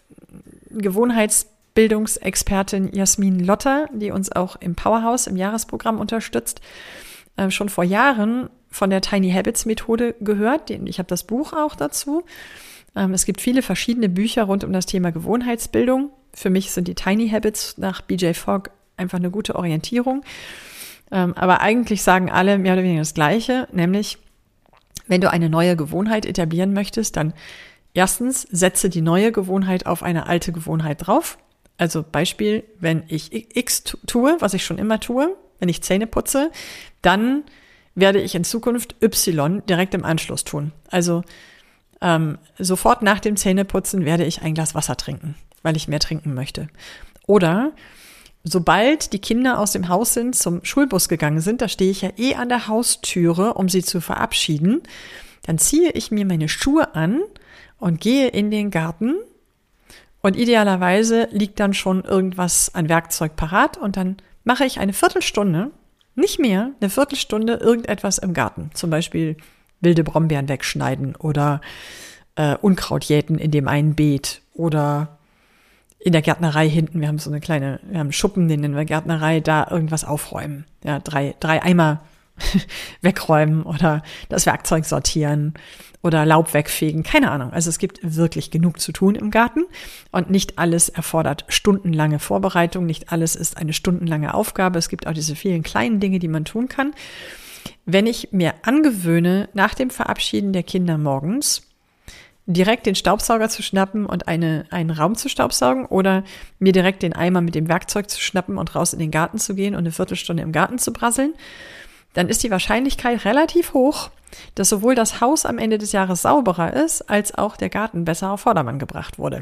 Gewohnheitsbildungsexpertin Jasmin Lotter, die uns auch im Powerhouse im Jahresprogramm unterstützt, äh, schon vor Jahren von der Tiny Habits Methode gehört. Ich habe das Buch auch dazu. Ähm, es gibt viele verschiedene Bücher rund um das Thema Gewohnheitsbildung. Für mich sind die Tiny Habits nach B J Fogg einfach eine gute Orientierung. Ähm, aber eigentlich sagen alle mehr oder weniger das Gleiche, nämlich, wenn du eine neue Gewohnheit etablieren möchtest, dann erstens setze die neue Gewohnheit auf eine alte Gewohnheit drauf. Also Beispiel, wenn ich X tue, was ich schon immer tue, wenn ich Zähne putze, dann werde ich in Zukunft Y direkt im Anschluss tun. Also ähm, sofort nach dem Zähneputzen werde ich ein Glas Wasser trinken, weil ich mehr trinken möchte. Oder sobald die Kinder aus dem Haus sind, zum Schulbus gegangen sind, da stehe ich ja eh an der Haustüre, um sie zu verabschieden, dann ziehe ich mir meine Schuhe an und gehe in den Garten und idealerweise liegt dann schon irgendwas an Werkzeug parat und dann mache ich eine Viertelstunde, nicht mehr, eine Viertelstunde irgendetwas im Garten. Zum Beispiel wilde Brombeeren wegschneiden oder äh, Unkraut jäten in dem einen Beet oder in der Gärtnerei hinten, wir haben so eine kleine, wir haben einen Schuppen, den nennen wir Gärtnerei, da irgendwas aufräumen. Ja, drei, drei Eimer wegräumen oder das Werkzeug sortieren oder Laub wegfegen, keine Ahnung. Also es gibt wirklich genug zu tun im Garten und nicht alles erfordert stundenlange Vorbereitung, nicht alles ist eine stundenlange Aufgabe. Es gibt auch diese vielen kleinen Dinge, die man tun kann. Wenn ich mir angewöhne, nach dem Verabschieden der Kinder morgens direkt den Staubsauger zu schnappen und eine, einen Raum zu staubsaugen oder mir direkt den Eimer mit dem Werkzeug zu schnappen und raus in den Garten zu gehen und eine Viertelstunde im Garten zu brasseln, dann ist die Wahrscheinlichkeit relativ hoch, dass sowohl das Haus am Ende des Jahres sauberer ist, als auch der Garten besser auf Vordermann gebracht wurde.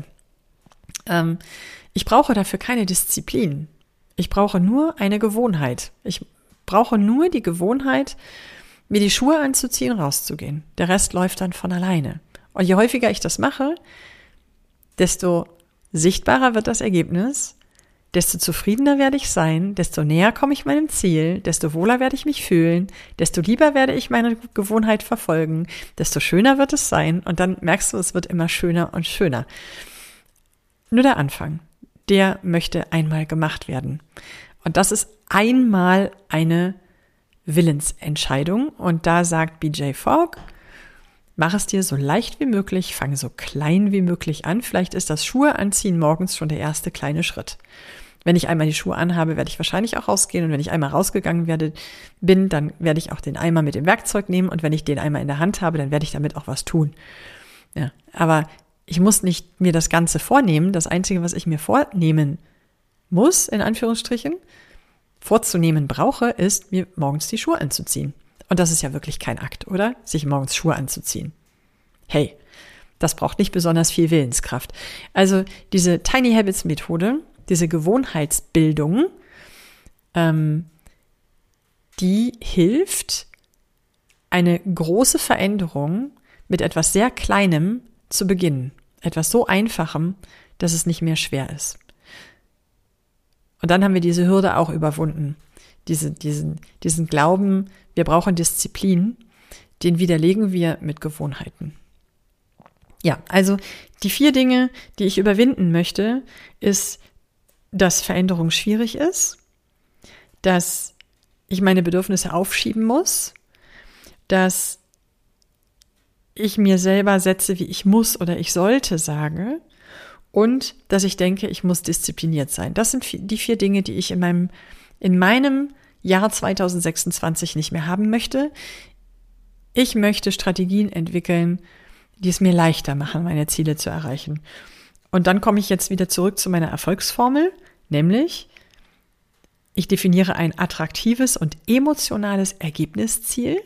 Ähm, ich brauche dafür keine Disziplin. Ich brauche nur eine Gewohnheit. Ich brauche nur die Gewohnheit, mir die Schuhe anzuziehen, rauszugehen. Der Rest läuft dann von alleine. Und je häufiger ich das mache, desto sichtbarer wird das Ergebnis, desto zufriedener werde ich sein, desto näher komme ich meinem Ziel, desto wohler werde ich mich fühlen, desto lieber werde ich meine Gewohnheit verfolgen, desto schöner wird es sein und dann merkst du, es wird immer schöner und schöner. Nur der Anfang, der möchte einmal gemacht werden. Und das ist einmal eine Willensentscheidung und da sagt B J Fogg, mach es dir so leicht wie möglich, fange so klein wie möglich an. Vielleicht ist das Schuhe anziehen morgens schon der erste kleine Schritt. Wenn ich einmal die Schuhe anhabe, werde ich wahrscheinlich auch rausgehen. Und wenn ich einmal rausgegangen werde, bin, dann werde ich auch den Eimer mit dem Werkzeug nehmen. Und wenn ich den Eimer in der Hand habe, dann werde ich damit auch was tun. Ja, aber ich muss nicht mir das Ganze vornehmen. Das Einzige, was ich mir vornehmen muss, in Anführungsstrichen, vorzunehmen brauche, ist, mir morgens die Schuhe anzuziehen. Und das ist ja wirklich kein Akt, oder? Sich morgens Schuhe anzuziehen. Hey, das braucht nicht besonders viel Willenskraft. Also diese Tiny Habits Methode, diese Gewohnheitsbildung, ähm, die hilft, eine große Veränderung mit etwas sehr Kleinem zu beginnen. Etwas so Einfachem, dass es nicht mehr schwer ist. Und dann haben wir diese Hürde auch überwunden. Diese, diesen, diesen Glauben, wir brauchen Disziplin, den widerlegen wir mit Gewohnheiten. Ja, also die vier Dinge, die ich überwinden möchte, ist, dass Veränderung schwierig ist, dass ich meine Bedürfnisse aufschieben muss, dass ich mir selber Sätze wie ich muss oder ich sollte sage und dass ich denke, ich muss diszipliniert sein. Das sind die vier Dinge, die ich in meinem, in meinem Jahr zwanzig sechsundzwanzig nicht mehr haben möchte. Ich möchte Strategien entwickeln, die es mir leichter machen, meine Ziele zu erreichen. Und dann komme ich jetzt wieder zurück zu meiner Erfolgsformel, nämlich ich definiere ein attraktives und emotionales Ergebnisziel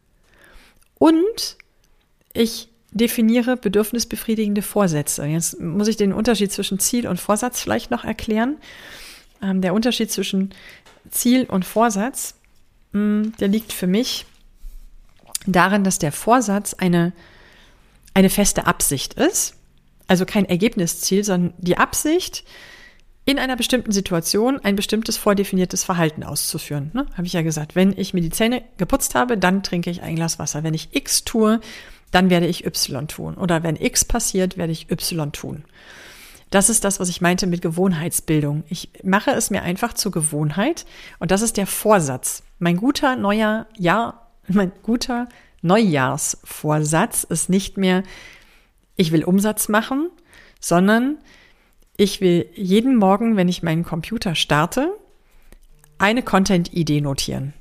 und ich definiere bedürfnisbefriedigende Vorsätze. Jetzt muss ich den Unterschied zwischen Ziel und Vorsatz vielleicht noch erklären. Ähm, der Unterschied zwischen Ziel und Vorsatz, mh, der liegt für mich darin, dass der Vorsatz eine, eine feste Absicht ist. Also kein Ergebnisziel, sondern die Absicht, in einer bestimmten Situation ein bestimmtes vordefiniertes Verhalten auszuführen. Ne? Habe ich ja gesagt, wenn ich mir die Zähne geputzt habe, dann trinke ich ein Glas Wasser. Wenn ich X tue, dann werde ich Y tun. Oder wenn X passiert, werde ich Y tun. Das ist das, was ich meinte mit Gewohnheitsbildung. Ich mache es mir einfach zur Gewohnheit und das ist der Vorsatz. Mein guter neuer Jahr, mein guter Neujahrsvorsatz ist nicht mehr, ich will Umsatz machen, sondern ich will jeden Morgen, wenn ich meinen Computer starte, eine Content-Idee notieren.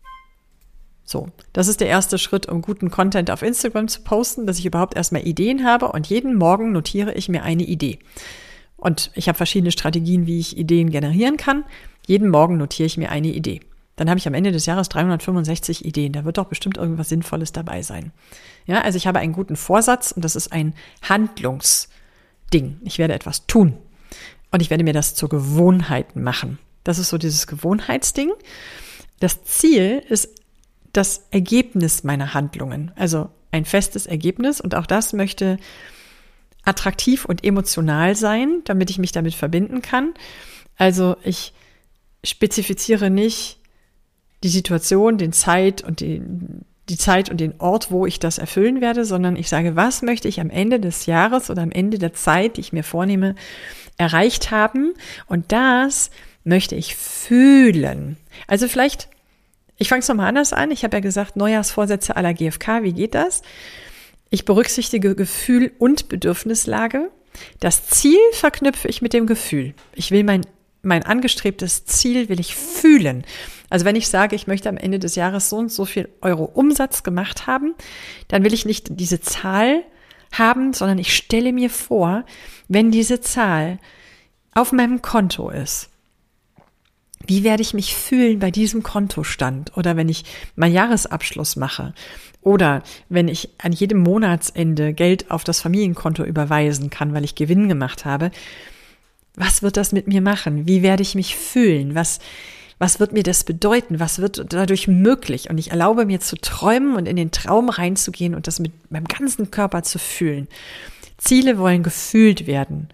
So, das ist der erste Schritt, um guten Content auf Instagram zu posten, dass ich überhaupt erstmal Ideen habe und jeden Morgen notiere ich mir eine Idee. Und ich habe verschiedene Strategien, wie ich Ideen generieren kann. Jeden Morgen notiere ich mir eine Idee. Dann habe ich am Ende des Jahres dreihundertfünfundsechzig Ideen. Da wird doch bestimmt irgendwas Sinnvolles dabei sein. Ja, also ich habe einen guten Vorsatz und das ist ein Handlungsding. Ich werde etwas tun und ich werde mir das zur Gewohnheit machen. Das ist so dieses Gewohnheitsding. Das Ziel ist das Ergebnis meiner Handlungen, also ein festes Ergebnis und auch das möchte attraktiv und emotional sein, damit ich mich damit verbinden kann. Also ich spezifiziere nicht die Situation, den Zeit und die, die Zeit und den Ort, wo ich das erfüllen werde, sondern ich sage, was möchte ich am Ende des Jahres oder am Ende der Zeit, die ich mir vornehme, erreicht haben und das möchte ich fühlen. Also vielleicht Ich fange es nochmal anders an. Ich habe ja gesagt, Neujahrsvorsätze à la G F K. Wie geht das? Ich berücksichtige Gefühl und Bedürfnislage. Das Ziel verknüpfe ich mit dem Gefühl. Ich will mein, mein angestrebtes Ziel will ich fühlen. Also wenn ich sage, ich möchte am Ende des Jahres so und so viel Euro Umsatz gemacht haben, dann will ich nicht diese Zahl haben, sondern ich stelle mir vor, wenn diese Zahl auf meinem Konto ist, wie werde ich mich fühlen bei diesem Kontostand oder wenn ich meinen Jahresabschluss mache oder wenn ich an jedem Monatsende Geld auf das Familienkonto überweisen kann, weil ich Gewinn gemacht habe. Was wird das mit mir machen? Wie werde ich mich fühlen? Was, was wird mir das bedeuten? Was wird dadurch möglich? Und ich erlaube mir zu träumen und in den Traum reinzugehen und das mit meinem ganzen Körper zu fühlen. Ziele wollen gefühlt werden.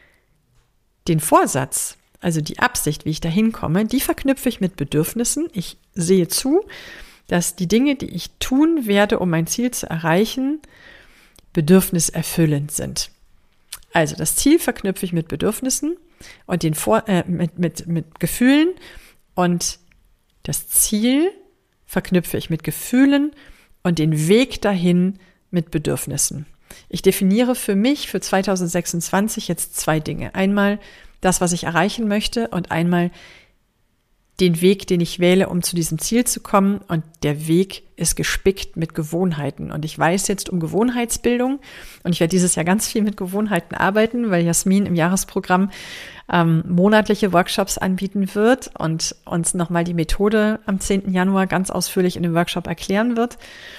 Den Vorsatz, also die Absicht, wie ich da hinkomme, die verknüpfe ich mit Bedürfnissen. Ich sehe zu, dass die Dinge, die ich tun werde, um mein Ziel zu erreichen, bedürfniserfüllend sind. Also das Ziel verknüpfe ich mit Bedürfnissen und den Vor- äh, mit, mit, mit Gefühlen und das Ziel verknüpfe ich mit Gefühlen und den Weg dahin mit Bedürfnissen. Ich definiere für mich für zwanzig sechsundzwanzig jetzt zwei Dinge. Einmal das, was ich erreichen möchte, und einmal den Weg, den ich wähle, um zu diesem Ziel zu kommen. Und der Weg ist gespickt mit Gewohnheiten. Und ich weiß jetzt um Gewohnheitsbildung. Und ich werde dieses Jahr ganz viel mit Gewohnheiten arbeiten, weil Jasmin im Jahresprogramm ähm, monatliche Workshops anbieten wird und uns nochmal die Methode am zehnten Januar ganz ausführlich in dem Workshop erklären wird.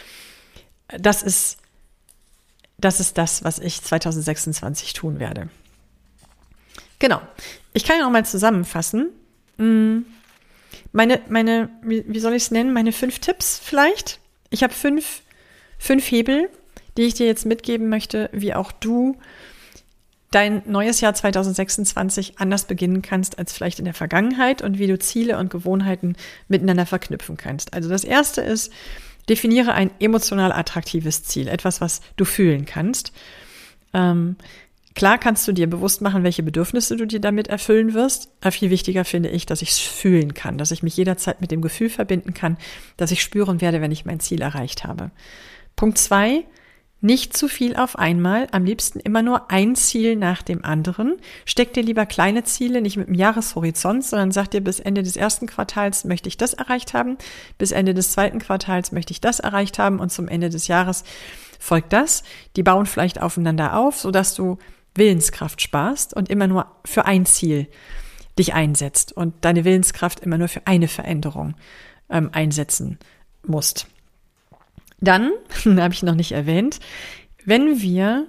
Das ist, das ist das, was ich zwanzig sechsundzwanzig tun werde. Genau. Ich kann ja noch mal zusammenfassen. Hm. Meine, meine, wie, wie soll ich es nennen? Meine fünf Tipps vielleicht? Ich habe fünf, fünf Hebel, die ich dir jetzt mitgeben möchte, wie auch du dein neues Jahr zwanzig sechsundzwanzig anders beginnen kannst als vielleicht in der Vergangenheit und wie du Ziele und Gewohnheiten miteinander verknüpfen kannst. Also das erste ist, definiere ein emotional attraktives Ziel, etwas, was du fühlen kannst. Ähm, Klar kannst du dir bewusst machen, welche Bedürfnisse du dir damit erfüllen wirst. Aber viel wichtiger finde ich, dass ich es fühlen kann, dass ich mich jederzeit mit dem Gefühl verbinden kann, dass ich spüren werde, wenn ich mein Ziel erreicht habe. Punkt zwei, nicht zu viel auf einmal, am liebsten immer nur ein Ziel nach dem anderen. Steck dir lieber kleine Ziele, nicht mit einem Jahreshorizont, sondern sag dir, bis Ende des ersten Quartals möchte ich das erreicht haben, bis Ende des zweiten Quartals möchte ich das erreicht haben und zum Ende des Jahres folgt das. Die bauen vielleicht aufeinander auf, sodass du Willenskraft sparst und immer nur für ein Ziel dich einsetzt und deine Willenskraft immer nur für eine Veränderung ähm, einsetzen musst. Dann, habe ich noch nicht erwähnt, wenn wir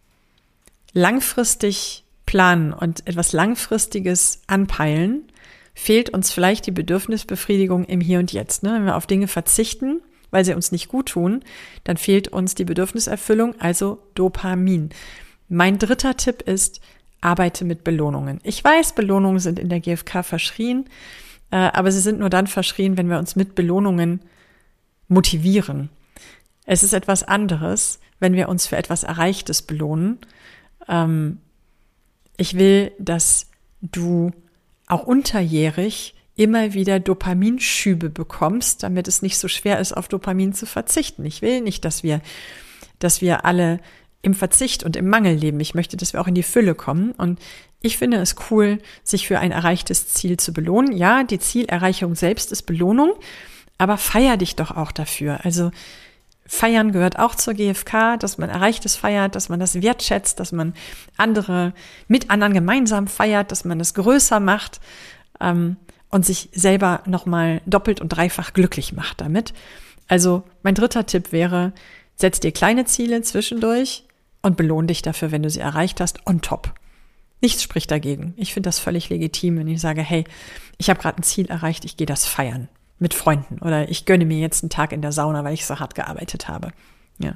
langfristig planen und etwas Langfristiges anpeilen, fehlt uns vielleicht die Bedürfnisbefriedigung im Hier und Jetzt. Ne? Wenn wir auf Dinge verzichten, weil sie uns nicht gut tun, dann fehlt uns die Bedürfniserfüllung, also Dopamin. Mein dritter Tipp ist, arbeite mit Belohnungen. Ich weiß, Belohnungen sind in der G F K verschrien, äh, aber sie sind nur dann verschrien, wenn wir uns mit Belohnungen motivieren. Es ist etwas anderes, wenn wir uns für etwas Erreichtes belohnen. Ähm, ich will, dass du auch unterjährig immer wieder Dopaminschübe bekommst, damit es nicht so schwer ist, auf Dopamin zu verzichten. Ich will nicht, dass wir, dass wir alle im Verzicht und im Mangel leben. Ich möchte, dass wir auch in die Fülle kommen. Und ich finde es cool, sich für ein erreichtes Ziel zu belohnen. Ja, die Zielerreichung selbst ist Belohnung, aber feier dich doch auch dafür. Also feiern gehört auch zur G F K, dass man Erreichtes feiert, dass man das wertschätzt, dass man andere mit anderen gemeinsam feiert, dass man es größer macht ähm, und sich selber nochmal doppelt und dreifach glücklich macht damit. Also mein dritter Tipp wäre, setz dir kleine Ziele zwischendurch und belohn dich dafür, wenn du sie erreicht hast, on top. Nichts spricht dagegen. Ich finde das völlig legitim, wenn ich sage, hey, ich habe gerade ein Ziel erreicht, ich gehe das feiern mit Freunden oder ich gönne mir jetzt einen Tag in der Sauna, weil ich so hart gearbeitet habe. Ja.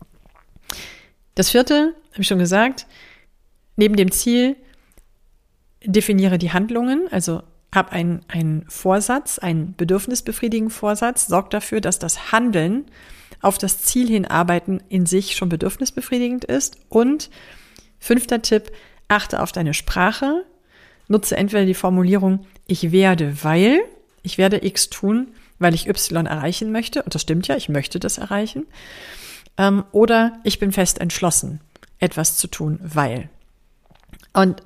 Das vierte, habe ich schon gesagt, neben dem Ziel definiere die Handlungen, also hab einen, einen Vorsatz, einen bedürfnisbefriedigenden Vorsatz, sorg dafür, dass das Handeln auf das Ziel hinarbeiten in sich schon bedürfnisbefriedigend ist. Und fünfter Tipp, achte auf deine Sprache. Nutze entweder die Formulierung, ich werde, weil, ich werde X tun, weil ich Y erreichen möchte. Und das stimmt ja, ich möchte das erreichen. Ähm, oder ich bin fest entschlossen, etwas zu tun, weil. Und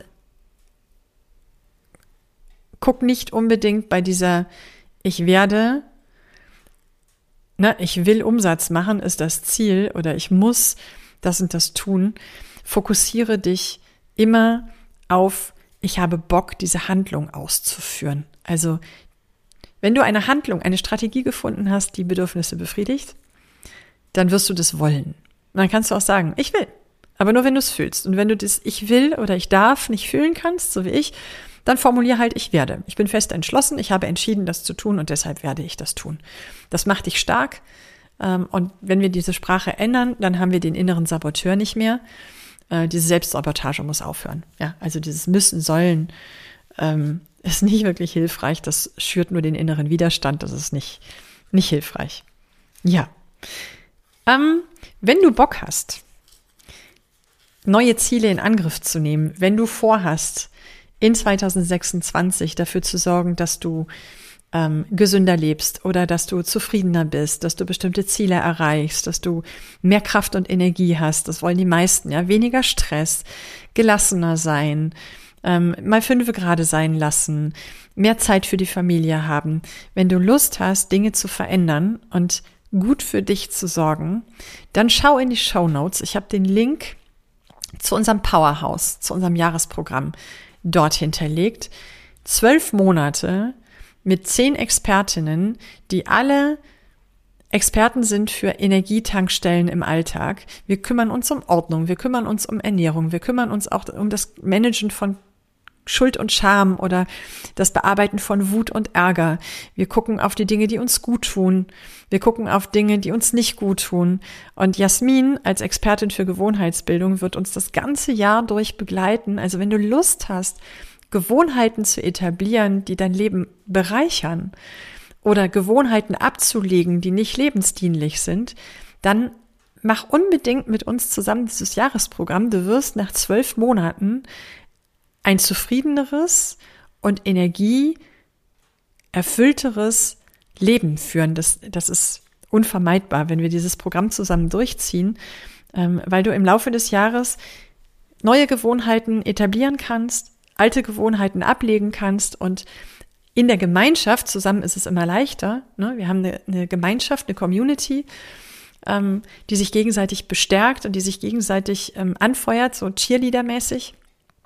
guck nicht unbedingt bei dieser, ich werde, Na, ich will Umsatz machen, ist das Ziel, oder ich muss das und das tun. Fokussiere dich immer auf, ich habe Bock, diese Handlung auszuführen. Also, wenn du eine Handlung, eine Strategie gefunden hast, die Bedürfnisse befriedigt, dann wirst du das wollen. Und dann kannst du auch sagen, ich will, aber nur wenn du es fühlst. Und wenn du das ich will oder ich darf nicht fühlen kannst, so wie ich, dann formulier halt, ich werde. Ich bin fest entschlossen, ich habe entschieden, das zu tun und deshalb werde ich das tun. Das macht dich stark. Und wenn wir diese Sprache ändern, dann haben wir den inneren Saboteur nicht mehr. Diese Selbstsabotage muss aufhören. Ja, also dieses Müssen, Sollen ähm, ist nicht wirklich hilfreich. Das schürt nur den inneren Widerstand. Das ist nicht, nicht hilfreich. Ja. Ähm, wenn du Bock hast, neue Ziele in Angriff zu nehmen, wenn du vorhast, in zwanzig sechsundzwanzig dafür zu sorgen, dass du ähm, gesünder lebst oder dass du zufriedener bist, dass du bestimmte Ziele erreichst, dass du mehr Kraft und Energie hast. Das wollen die meisten, ja. Weniger Stress, gelassener sein, ähm, mal fünf Grade sein lassen, mehr Zeit für die Familie haben. Wenn du Lust hast, Dinge zu verändern und gut für dich zu sorgen, dann schau in die Shownotes. Ich habe den Link zu unserem Powerhouse, zu unserem Jahresprogramm dort hinterlegt. Zwölf Monate mit zehn Expertinnen, die alle Experten sind für Energietankstellen im Alltag. Wir kümmern uns um Ordnung, wir kümmern uns um Ernährung, wir kümmern uns auch um das Managen von Schuld und Scham oder das Bearbeiten von Wut und Ärger. Wir gucken auf die Dinge, die uns gut tun. Wir gucken auf Dinge, die uns nicht gut tun. Und Jasmin als Expertin für Gewohnheitsbildung wird uns das ganze Jahr durch begleiten. Also wenn du Lust hast, Gewohnheiten zu etablieren, die dein Leben bereichern oder Gewohnheiten abzulegen, die nicht lebensdienlich sind, dann mach unbedingt mit uns zusammen dieses Jahresprogramm. Du wirst nach zwölf Monaten ein zufriedeneres und energieerfüllteres Leben führen. Das, das ist unvermeidbar, wenn wir dieses Programm zusammen durchziehen, ähm, weil du im Laufe des Jahres neue Gewohnheiten etablieren kannst, alte Gewohnheiten ablegen kannst und in der Gemeinschaft, zusammen ist es immer leichter, ne? Wir haben eine, eine Gemeinschaft, eine Community, ähm, die sich gegenseitig bestärkt und die sich gegenseitig ähm, anfeuert, so Cheerleader-mäßig.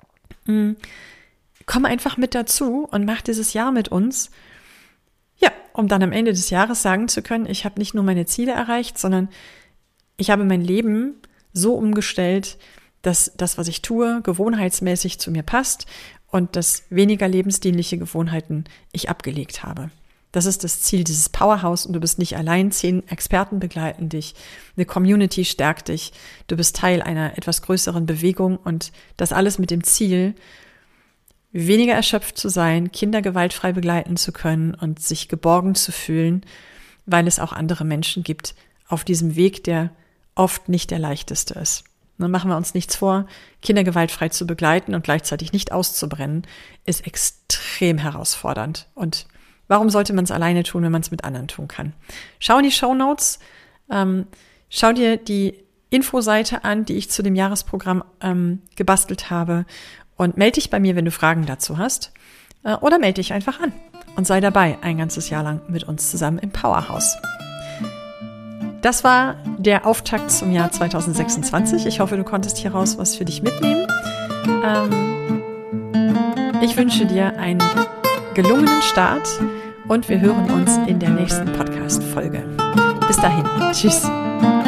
Komm einfach mit dazu und mach dieses Jahr mit uns. Ja, um dann am Ende des Jahres sagen zu können, ich habe nicht nur meine Ziele erreicht, sondern ich habe mein Leben so umgestellt, dass das, was ich tue, gewohnheitsmäßig zu mir passt und dass weniger lebensdienliche Gewohnheiten ich abgelegt habe. Das ist das Ziel dieses Powerhouse und du bist nicht allein. Zehn Experten begleiten dich, eine Community stärkt dich, du bist Teil einer etwas größeren Bewegung und das alles mit dem Ziel, weniger erschöpft zu sein, Kinder gewaltfrei begleiten zu können und sich geborgen zu fühlen, weil es auch andere Menschen gibt auf diesem Weg, der oft nicht der leichteste ist. Dann machen wir uns nichts vor, Kinder gewaltfrei zu begleiten und gleichzeitig nicht auszubrennen, ist extrem herausfordernd. Und warum sollte man es alleine tun, wenn man es mit anderen tun kann? Schau in die Shownotes, ähm, schau dir die Infoseite an, die ich zu dem Jahresprogramm ähm, gebastelt habe und melde dich bei mir, wenn du Fragen dazu hast. Äh, oder melde dich einfach an und sei dabei ein ganzes Jahr lang mit uns zusammen im Powerhouse. Das war der Auftakt zum Jahr zwanzig sechsundzwanzig. Ich hoffe, du konntest hieraus was für dich mitnehmen. Ähm, ich wünsche dir einen gelungenen Start und wir hören uns in der nächsten Podcast-Folge. Bis dahin. Tschüss.